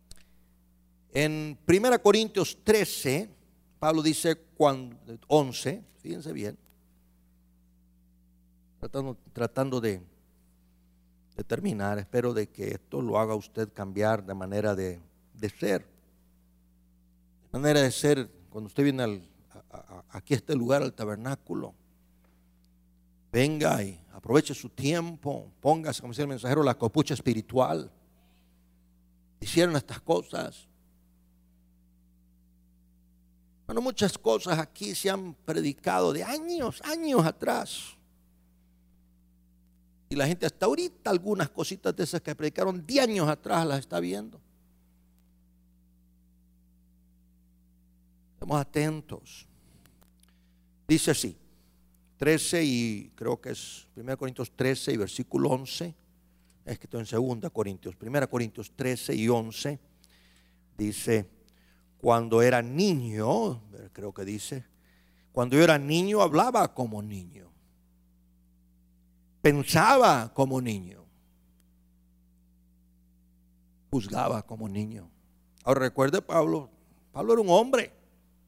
En primera Corintios trece, Pablo dice, cuando, once, fíjense bien, tratando, tratando de, de terminar, espero de que esto lo haga usted cambiar de manera de, de ser. De manera de ser, cuando usted viene al, a, a, aquí a este lugar, al tabernáculo, venga y aproveche su tiempo, póngase, como decía el mensajero, la capucha espiritual. Hicieron estas cosas. Bueno, muchas cosas aquí se han predicado de años, años atrás. Y la gente hasta ahorita algunas cositas de esas que predicaron de años atrás las está viendo. Estamos atentos. Dice así, trece y creo que es primera Corintios trece y versículo once. Es que estoy en segunda Corintios. primera Corintios trece y once. Dice, cuando era niño, creo que dice, cuando yo era niño hablaba como niño. Pensaba como niño. Juzgaba como niño. Ahora recuerde Pablo, Pablo era un hombre.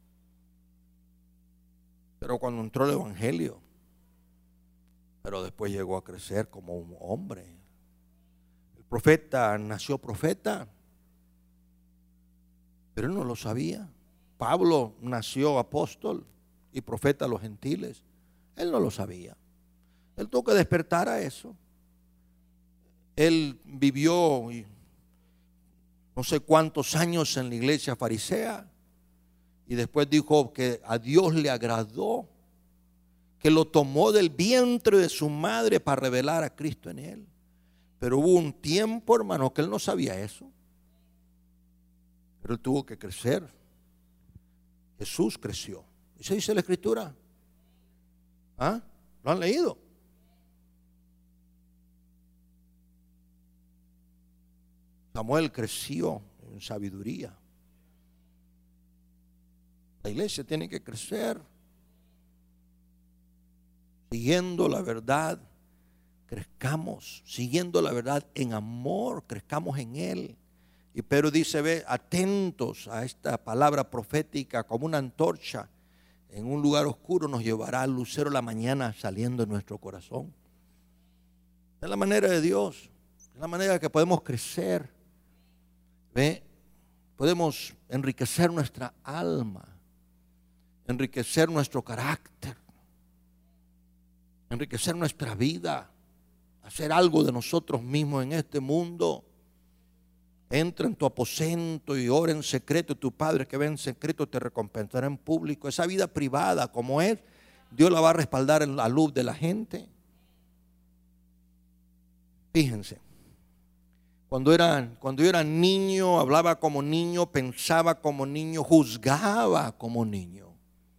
Pero cuando entró el evangelio, pero después llegó a crecer como un hombre. El profeta nació profeta, pero él no lo sabía. Pablo nació apóstol y profeta a los gentiles. Él no lo sabía. Él tuvo que despertar a eso. Él vivió no sé cuántos años en la iglesia farisea. Y después dijo que a Dios le agradó, que lo tomó del vientre de su madre para revelar a Cristo en él. Pero hubo un tiempo, hermano, que él no sabía eso. Pero él tuvo que crecer. Jesús creció. ¿Eso dice la Escritura? ¿Ah? ¿Lo han leído? Samuel creció en sabiduría. La iglesia tiene que crecer siguiendo la verdad. Crezcamos siguiendo la verdad en amor, crezcamos en Él. Y Pedro dice, ve, atentos a esta palabra profética como una antorcha en un lugar oscuro nos llevará al lucero la mañana saliendo de nuestro corazón. Es la manera de Dios, es la manera que podemos crecer. Ve, podemos enriquecer nuestra alma, enriquecer nuestro carácter, enriquecer nuestra vida, hacer algo de nosotros mismos en este mundo. Entra en tu aposento y ora en secreto, y tu Padre que ve en secreto te recompensará en público. Esa vida privada como es, Dios la va a respaldar en la luz de la gente. Fíjense, cuando, era, cuando yo era niño, hablaba como niño, pensaba como niño, juzgaba como niño.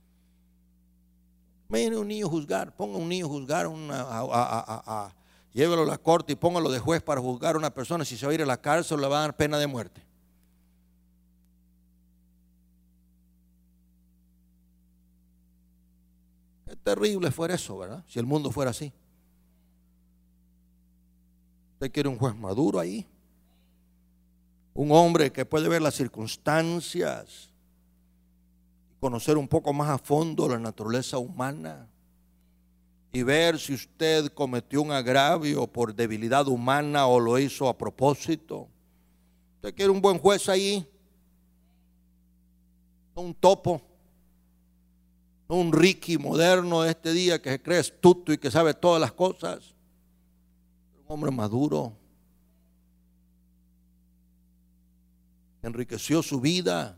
Mire un niño juzgar, ponga un niño juzgar, una, a, a, a, a, llévelo a la corte y póngalo de juez para juzgar a una persona. Si se va a ir a la cárcel, le va a dar pena de muerte. Qué terrible fuera eso, ¿verdad? Si el mundo fuera así. Usted quiere un juez maduro ahí, un hombre que puede ver las circunstancias, conocer un poco más a fondo la naturaleza humana y ver si usted cometió un agravio por debilidad humana o lo hizo a propósito. Usted quiere un buen juez ahí, no un topo, no un Ricky moderno de este día que se cree astuto y que sabe todas las cosas. Un hombre maduro, enriqueció su vida.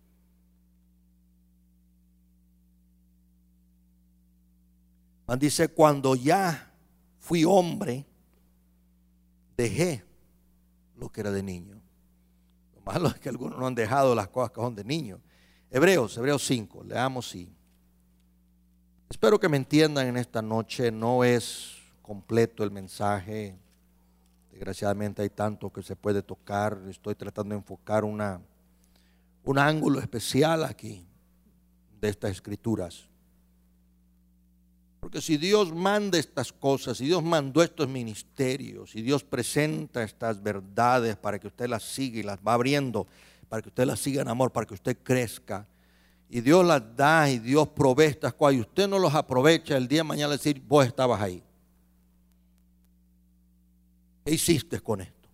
Dice, cuando ya fui hombre, dejé lo que era de niño. Lo malo es que algunos no han dejado las cosas que son de niño. Hebreos, Hebreos cinco, leamos y espero que me entiendan en esta noche. No es completo el mensaje. Desgraciadamente hay tanto que se puede tocar. Estoy tratando de enfocar una, un ángulo especial aquí de estas escrituras. Porque si Dios manda estas cosas, si Dios mandó estos ministerios, si Dios presenta estas verdades para que usted las siga y las va abriendo, para que usted las siga en amor, para que usted crezca, y Dios las da y Dios provee estas cosas, y usted no los aprovecha, el día de mañana decir, vos estabas ahí. ¿Qué hiciste con esto?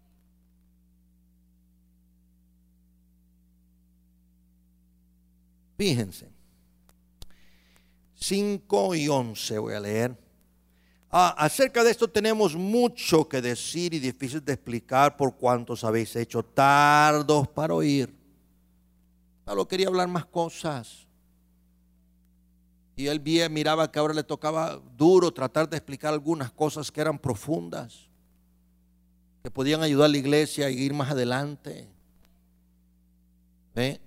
Fíjense. cinco y once voy a leer. Ah, acerca de esto tenemos mucho que decir y difícil de explicar por cuantos habéis hecho tardos para oír. Pablo quería hablar más cosas. Y él vía, miraba que ahora le tocaba duro tratar de explicar algunas cosas que eran profundas, que podían ayudar a la iglesia a ir más adelante. ¿Eh?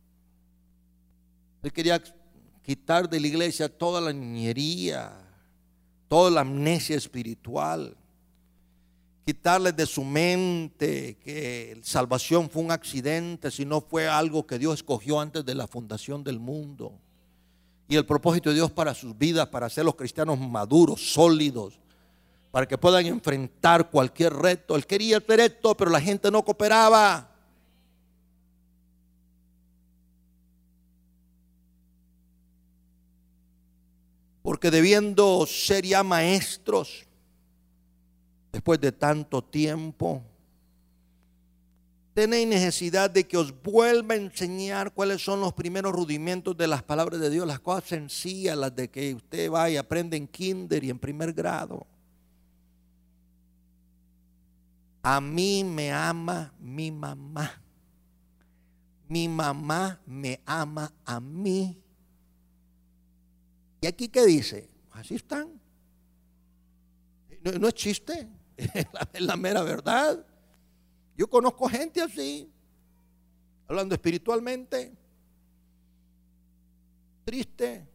Él quería quitar de la iglesia toda la niñería, toda la amnesia espiritual, quitarles de su mente que salvación fue un accidente, sino fue algo que Dios escogió antes de la fundación del mundo. Y el propósito de Dios para sus vidas, para hacer los cristianos maduros, sólidos, para que puedan enfrentar cualquier reto. Él quería hacer esto, pero la gente no cooperaba. Porque debiendo ser ya maestros, después de tanto tiempo, tenéis necesidad de que os vuelva a enseñar cuáles son los primeros rudimentos de las palabras de Dios, las cosas sencillas, las de que usted va y aprende en kinder y en primer grado. A mí me ama mi mamá. Mi mamá me ama a mí. ¿Y aquí qué dice? Así están. No, no es chiste, es la, es la mera verdad. Yo conozco gente así, hablando espiritualmente, triste.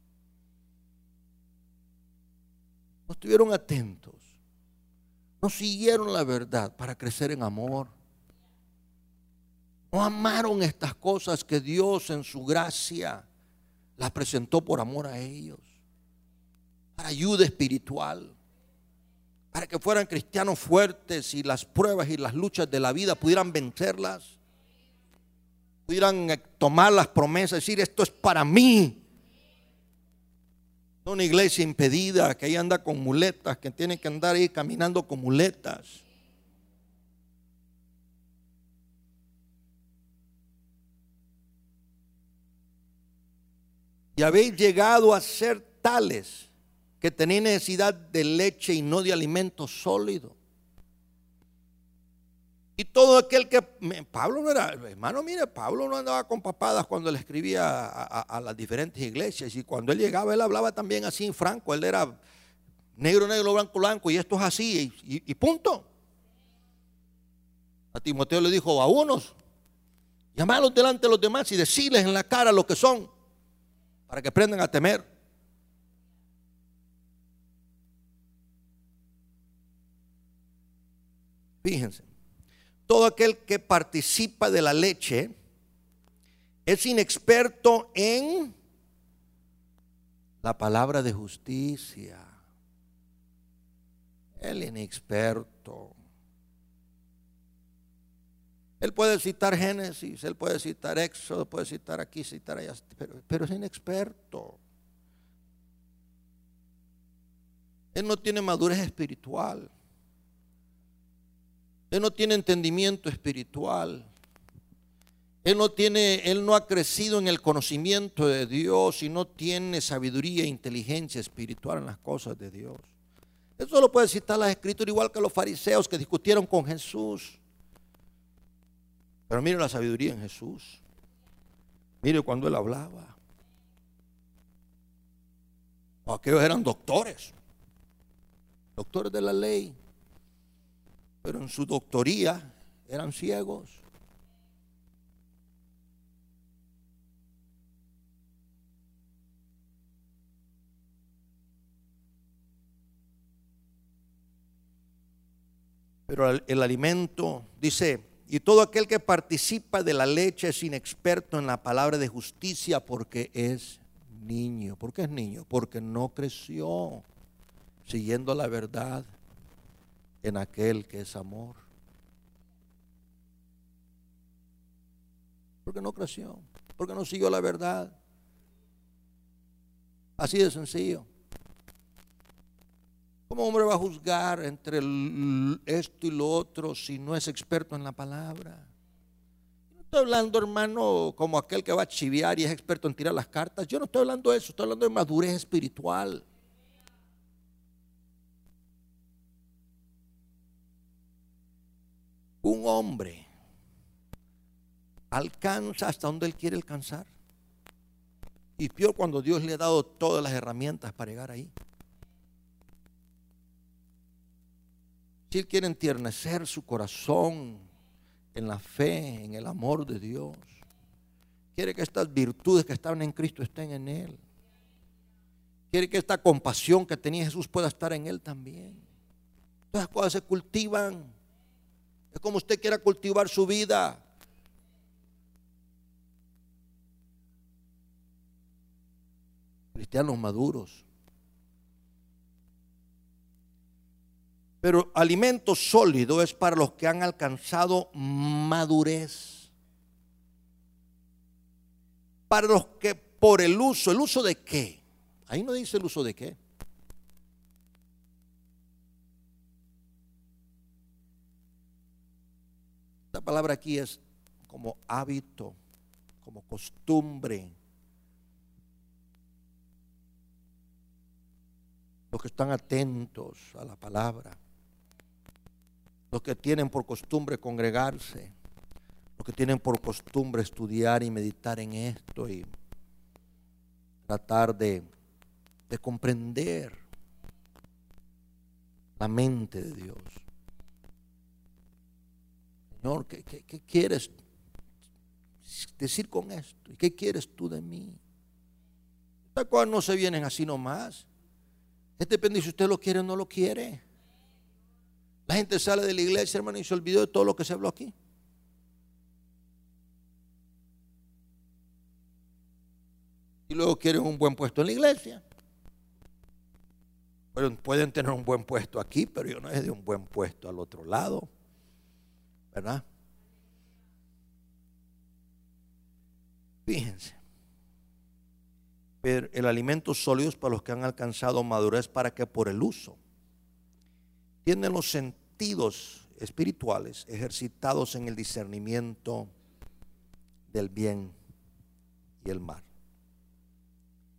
No estuvieron atentos, no siguieron la verdad para crecer en amor. No amaron estas cosas que Dios en su gracia las presentó por amor a ellos, para ayuda espiritual, para que fueran cristianos fuertes y las pruebas y las luchas de la vida pudieran vencerlas, pudieran tomar las promesas y decir, esto es para mí. No una iglesia impedida que ahí anda con muletas, que tiene que andar ahí caminando con muletas. Y habéis llegado a ser tales que tenéis necesidad de leche y no de alimento sólido. Y todo aquel que, Pablo no era, hermano, mire, Pablo no andaba con papadas cuando le escribía a, a, a las diferentes iglesias. Y cuando él llegaba, él hablaba también así en franco. Él era negro, negro, blanco, blanco, y esto es así, y, y, y punto. A Timoteo le dijo: a unos, llamarlos delante de los demás y decirles en la cara lo que son, para que aprendan a temer. Fíjense. Todo aquel que participa de la leche es inexperto en la palabra de justicia. El inexperto. Él puede citar Génesis, él puede citar Éxodo, puede citar aquí, citar allá, pero, pero es inexperto. Él no tiene madurez espiritual. Él no tiene entendimiento espiritual. Él no tiene, él no ha crecido en el conocimiento de Dios y no tiene sabiduría e inteligencia espiritual en las cosas de Dios. Eso lo puede citar las escrituras, igual que los fariseos que discutieron con Jesús. Pero mire la sabiduría en Jesús. Mire cuando él hablaba. O aquellos eran doctores, doctores de la ley, pero en su doctoría eran ciegos. Pero el, el alimento, dice, y todo aquel que participa de la leche es inexperto en la palabra de justicia porque es niño. ¿Por qué es niño? Porque no creció siguiendo la verdad en aquel que es amor. Porque no creció, porque no siguió la verdad. Así de sencillo. ¿Cómo hombre va a juzgar entre esto y lo otro si no es experto en la palabra? No estoy hablando, hermano, como aquel que va a chiviar y es experto en tirar las cartas. Yo no estoy hablando de eso, estoy hablando de madurez espiritual. Un hombre alcanza hasta donde él quiere alcanzar. Y peor cuando Dios le ha dado todas las herramientas para llegar ahí. Si él quiere entiernecer su corazón en la fe, en el amor de Dios, quiere que estas virtudes que estaban en Cristo estén en él, quiere que esta compasión que tenía Jesús pueda estar en él también. Todas las cosas se cultivan. Es como usted quiera cultivar su vida. Cristianos maduros. Pero alimento sólido es para los que han alcanzado madurez. Para los que por el uso, ¿el uso de qué? Ahí no dice el uso de qué. Esta palabra aquí es como hábito, como costumbre. Los que están atentos a la palabra, los que tienen por costumbre congregarse, los que tienen por costumbre estudiar y meditar en esto y tratar de, de comprender la mente de Dios. Señor, ¿qué, qué, qué quieres decir con esto? ¿Y qué quieres tú de mí? Estas cosas no se vienen así nomás. Esto depende si usted lo quiere o no lo quiere. La gente sale de la iglesia, hermano, y se olvidó de todo lo que se habló aquí. Y luego quieren un buen puesto en la iglesia. Pero pueden tener un buen puesto aquí, pero yo no es de un buen puesto al otro lado. ¿Verdad? Fíjense. Pero el alimento sólido es para los que han alcanzado madurez, para que por el uso tienen los sentidos espirituales ejercitados en el discernimiento del bien y el mal.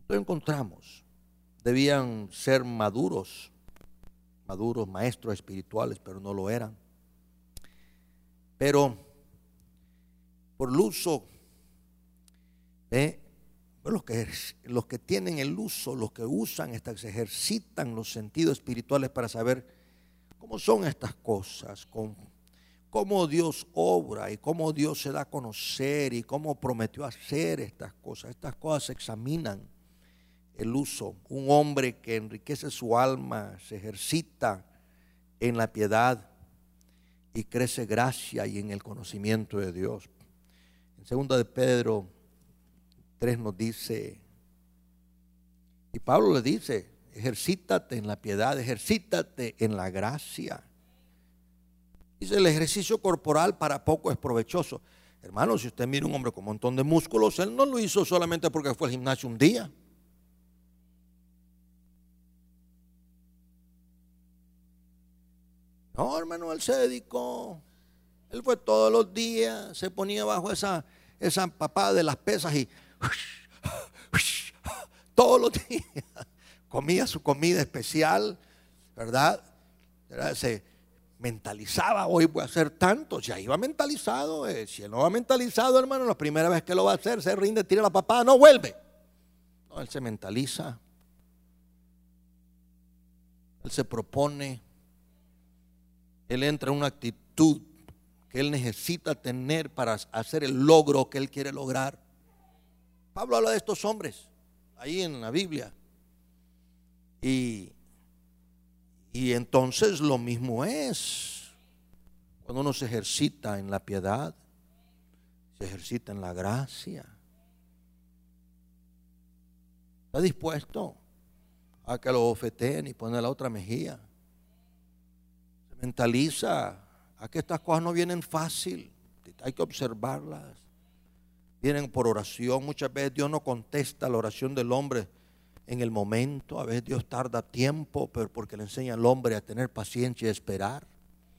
Lo encontramos. Debían ser maduros, maduros maestros espirituales, pero no lo eran. Pero por el uso, ¿eh? los, que, los que tienen el uso, los que usan, estas, se ejercitan los sentidos espirituales para saber cómo son estas cosas, con, cómo Dios obra y cómo Dios se da a conocer y cómo prometió hacer estas cosas. Estas cosas se examinan el uso. Un hombre que enriquece su alma, se ejercita en la piedad y crece gracia y en el conocimiento de Dios. En segunda de Pedro tres nos dice, y Pablo le dice, ejercítate en la piedad, ejercítate en la gracia. Dice, el ejercicio corporal para poco es provechoso. Hermano, si usted mira un hombre con un montón de músculos, él no lo hizo solamente porque fue al gimnasio un día. No, hermano, él se dedicó. Él fue todos los días, se ponía bajo esa, esa papada de las pesas y todos los días comía su comida especial, ¿verdad? Se mentalizaba, hoy voy a hacer tanto. Ya iba mentalizado. Eh. Si él no va mentalizado, hermano, la primera vez que lo va a hacer, se rinde, tira la papada, no vuelve. No, él se mentaliza. Él se propone. Él entra en una actitud que él necesita tener para hacer el logro que él quiere lograr. Pablo habla de estos hombres ahí en la Biblia. Y, y entonces lo mismo es cuando uno se ejercita en la piedad, se ejercita en la gracia. ¿Está dispuesto a que lo bofeteen y poner la otra mejilla? Mentaliza a que estas cosas no vienen fácil, hay que observarlas, vienen por oración. Muchas veces Dios no contesta la oración del hombre en el momento, a veces Dios tarda tiempo, pero porque le enseña al hombre a tener paciencia y esperar.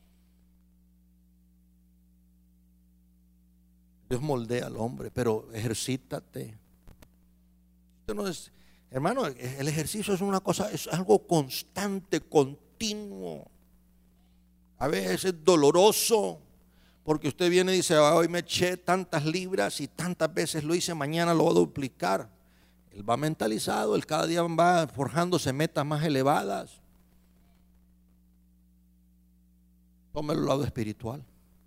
Dios moldea al hombre, pero ejercítate. Esto no es, hermano, el ejercicio es una cosa, es algo constante, continuo. A veces es doloroso porque usted viene y dice, hoy me eché tantas libras y tantas veces lo hice, mañana lo voy a duplicar. Él va mentalizado, él cada día va forjándose metas más elevadas. Tómelo el lado espiritual.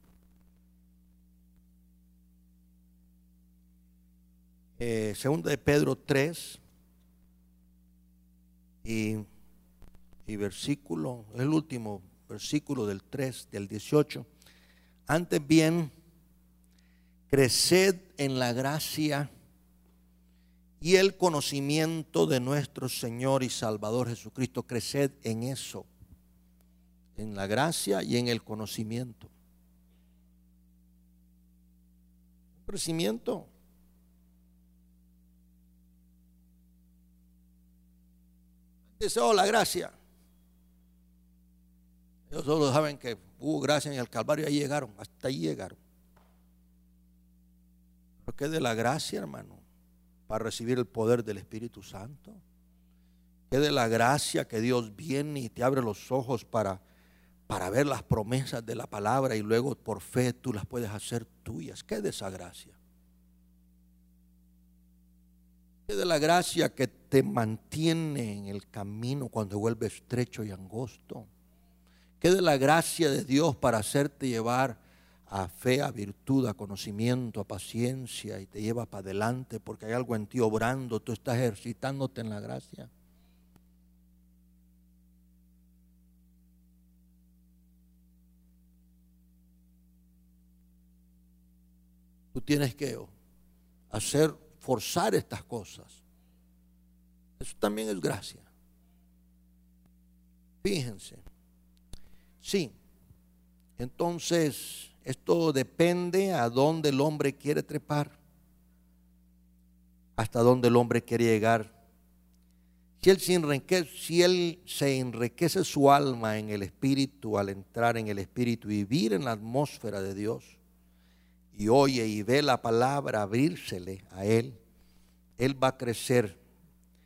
Eh, segunda de Pedro tres y, y versículo, el último versículo del tres, del dieciocho. Antes bien, creced en la gracia y el conocimiento de nuestro Señor y Salvador Jesucristo. Creced en eso, en la gracia y en el conocimiento. Crecimiento. Deseo la gracia. Ellos solo saben que hubo gracia en el Calvario, ahí llegaron, hasta ahí llegaron. Pero que de la gracia, hermano, para recibir el poder del Espíritu Santo. Que de la gracia que Dios viene y te abre los ojos para, para ver las promesas de la palabra y luego por fe tú las puedes hacer tuyas. Que de esa gracia. Que de la gracia que te mantiene en el camino cuando vuelve estrecho y angosto. Que de la gracia de Dios para hacerte llevar a fe, a virtud, a conocimiento, a paciencia y te lleva para adelante porque hay algo en ti obrando, tú estás ejercitándote en la gracia. Tú tienes que hacer, forzar estas cosas. Eso también es gracia. Fíjense. Sí, entonces esto depende a dónde el hombre quiere trepar, hasta dónde el hombre quiere llegar. Si él, se enriquece, si él se enriquece su alma en el Espíritu al entrar en el Espíritu y vivir en la atmósfera de Dios y oye y ve la palabra abrírsele a él, él va a crecer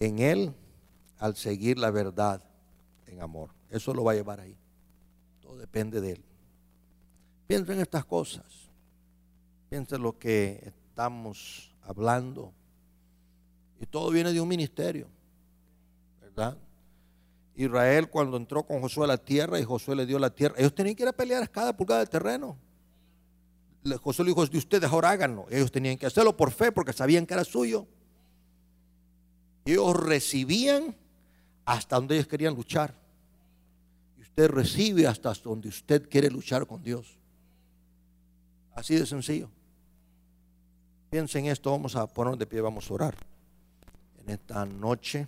en Él al seguir la verdad en amor. Eso lo va a llevar ahí. Todo depende de Él. Piensa en estas cosas. Piensa en lo que estamos hablando. Y todo viene de un ministerio, ¿verdad? Israel, cuando entró con Josué a la tierra y Josué le dio la tierra, ellos tenían que ir a pelear cada pulgada de terreno. Josué le dijo: de ustedes ahora háganlo. Ellos tenían que hacerlo por fe porque sabían que era suyo. Y ellos recibían hasta donde ellos querían luchar. Y usted recibe hasta donde usted quiere luchar con Dios. Así de sencillo. Piensen en esto, vamos a ponernos de pie, vamos a orar. En esta noche,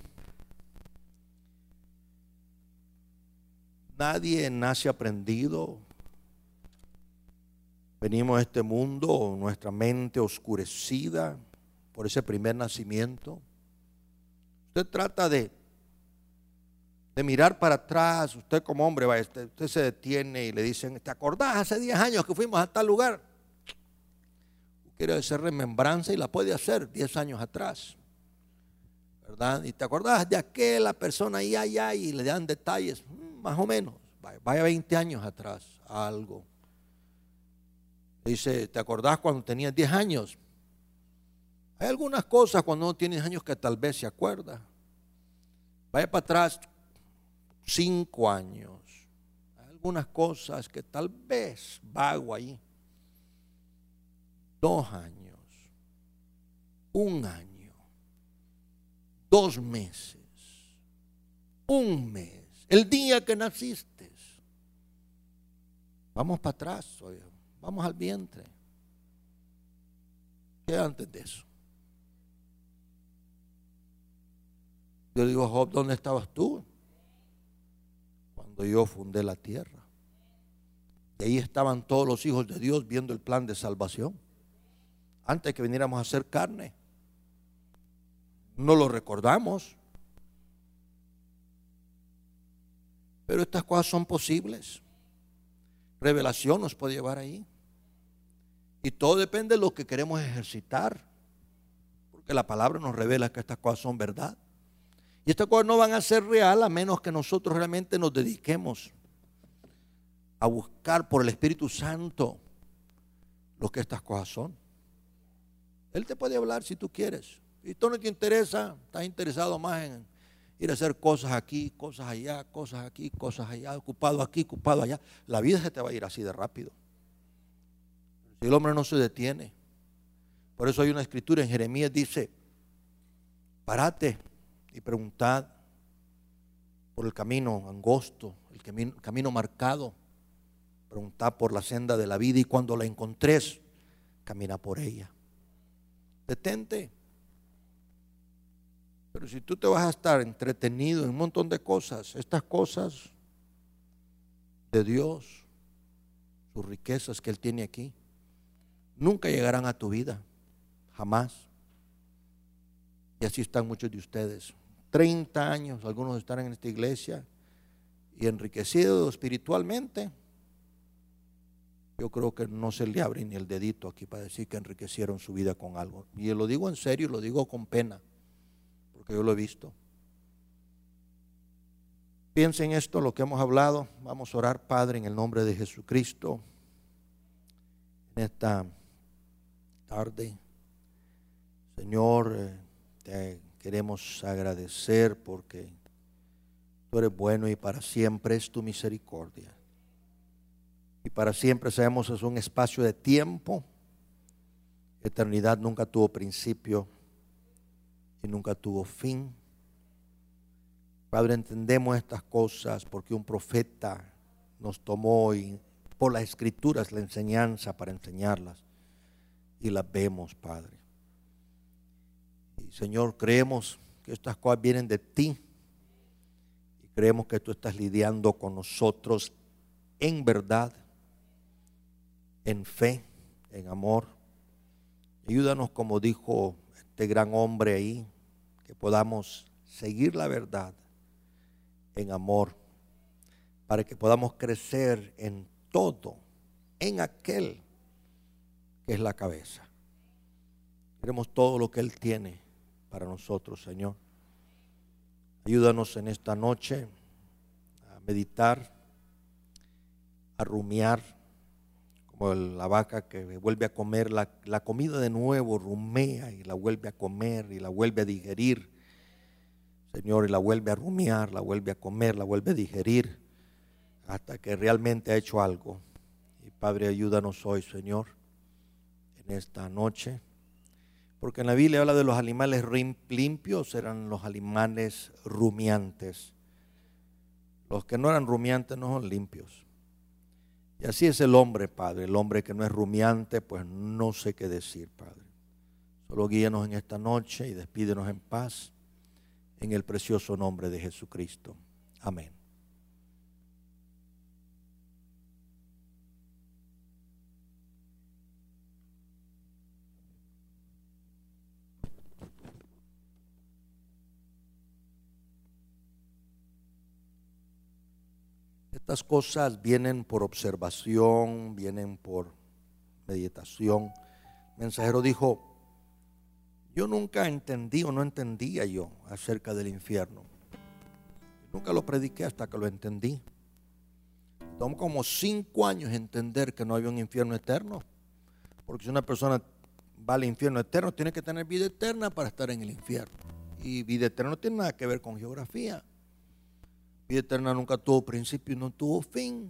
nadie nace aprendido. Venimos a este mundo, nuestra mente oscurecida por ese primer nacimiento. Usted trata de, de mirar para atrás. Usted como hombre, vaya, usted, usted se detiene y le dicen: ¿te acordás hace diez años que fuimos a tal lugar? Quiere hacer remembranza y la puede hacer diez años atrás, ¿verdad? Y te acordás de aquella persona ahí, allá, y le dan detalles, más o menos. Vaya, vaya veinte años atrás, algo. Dice: ¿te acordás cuando tenías diez años? Hay algunas cosas cuando uno tiene años que tal vez se acuerda. Vaya para atrás cinco años. Hay algunas cosas que tal vez vago ahí. Dos años, un año, dos meses, un mes, el día que naciste. Vamos para atrás, vamos al vientre. ¿Qué antes de eso? Yo digo: Job, ¿dónde estabas tú? Cuando yo fundé la tierra. Y ahí estaban todos los hijos de Dios viendo el plan de salvación. Antes que viniéramos a hacer carne. No lo recordamos. Pero estas cosas son posibles. Revelación nos puede llevar ahí. Y todo depende de lo que queremos ejercitar. Porque la palabra nos revela que estas cosas son verdad. Y estas cosas no van a ser real a menos que nosotros realmente nos dediquemos a buscar por el Espíritu Santo lo que estas cosas son. Él te puede hablar si tú quieres. Si tú no te interesa, estás interesado más en ir a hacer cosas aquí, cosas allá, cosas aquí, cosas allá, ocupado aquí, ocupado allá. La vida se te va a ir así de rápido. Si el hombre no se detiene. Por eso hay una escritura en Jeremías, dice: párate y preguntad por el camino angosto, el camino, el camino marcado. Preguntad por la senda de la vida y cuando la encontres, camina por ella. Detente. Pero si tú te vas a estar entretenido en un montón de cosas, estas cosas de Dios, sus riquezas que Él tiene aquí, nunca llegarán a tu vida, jamás. Y así están muchos de ustedes. treinta años, algunos están en esta iglesia y enriquecidos espiritualmente. Yo creo que no se le abre ni el dedito aquí para decir que enriquecieron su vida con algo. Y lo digo en serio, lo digo con pena, porque yo lo he visto. Piensen en esto, lo que hemos hablado. Vamos a orar, Padre, en el nombre de Jesucristo. En esta tarde, Señor, eh, te queremos agradecer porque tú eres bueno y para siempre es tu misericordia. Y para siempre sabemos es un espacio de tiempo. Eternidad nunca tuvo principio y nunca tuvo fin. Padre, entendemos estas cosas porque un profeta nos tomó y por las escrituras la enseñanza para enseñarlas y las vemos, Padre. Y Señor, creemos que estas cosas vienen de ti y creemos que tú estás lidiando con nosotros en verdad, en fe, en amor. Ayúdanos, como dijo este gran hombre ahí, que podamos seguir la verdad en amor, para que podamos crecer en todo, en aquel que es la cabeza. Queremos todo lo que Él tiene para nosotros, Señor. Ayúdanos en esta noche a meditar, a rumiar, como la vaca que vuelve a comer la, la comida de nuevo, rumea y la vuelve a comer y la vuelve a digerir, Señor, y la vuelve a rumiar, la vuelve a comer, la vuelve a digerir, hasta que realmente ha hecho algo. Y Padre, ayúdanos hoy, Señor, en esta noche, porque en la Biblia habla de los animales limpios, eran los animales rumiantes. Los que no eran rumiantes no son limpios. Y así es el hombre, Padre. El hombre que no es rumiante, pues no sé qué decir, Padre. Solo guíanos en esta noche y despídenos en paz, en el precioso nombre de Jesucristo. Amén. Estas cosas vienen por observación, vienen por meditación. El mensajero dijo, yo nunca entendí o no entendía yo acerca del infierno. Nunca lo prediqué hasta que lo entendí. Tomó como cinco años entender que no había un infierno eterno. Porque si una persona va al infierno eterno, tiene que tener vida eterna para estar en el infierno. Y vida eterna no tiene nada que ver con geografía. Vida eterna nunca tuvo principio y no tuvo fin.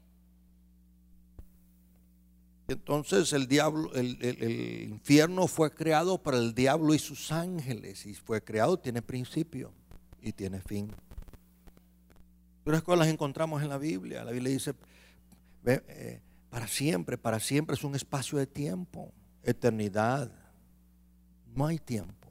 Entonces el diablo, el, el, el infierno fue creado para el diablo y sus ángeles. Y fue creado, tiene principio y tiene fin. Pero las cosas las encontramos en la Biblia. La Biblia dice, eh, para siempre, para siempre es un espacio de tiempo, eternidad. No hay tiempo.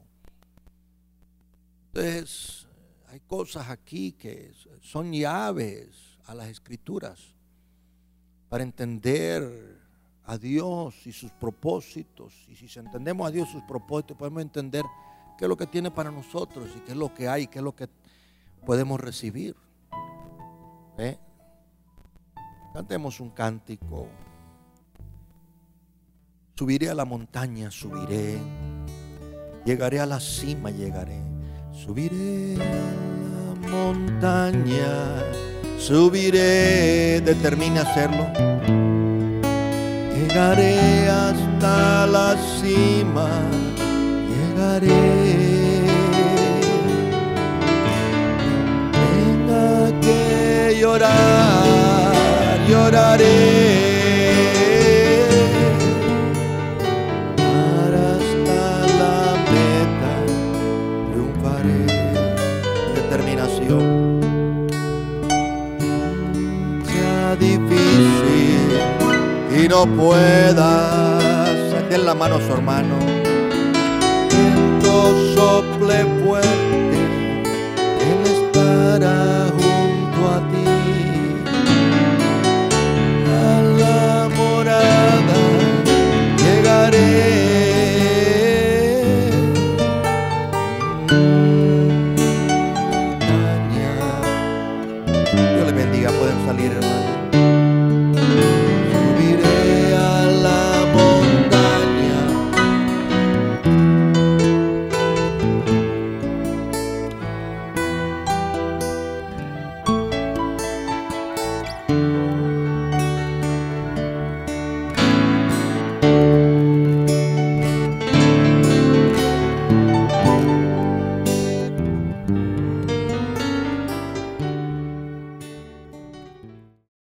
Entonces, hay cosas aquí que son llaves a las Escrituras para entender a Dios y sus propósitos. Y si entendemos a Dios y sus propósitos, podemos entender qué es lo que tiene para nosotros y qué es lo que hay, qué es lo que podemos recibir. ¿Eh? Cantemos un cántico. Subiré a la montaña, subiré. Llegaré a la cima, llegaré. Subiré a la montaña, subiré, determine hacerlo. Llegaré hasta la cima, llegaré. Tenga que llorar, lloraré. Sea difícil y no puedas, den la mano a su hermano. Viento sople fuerte, Él estará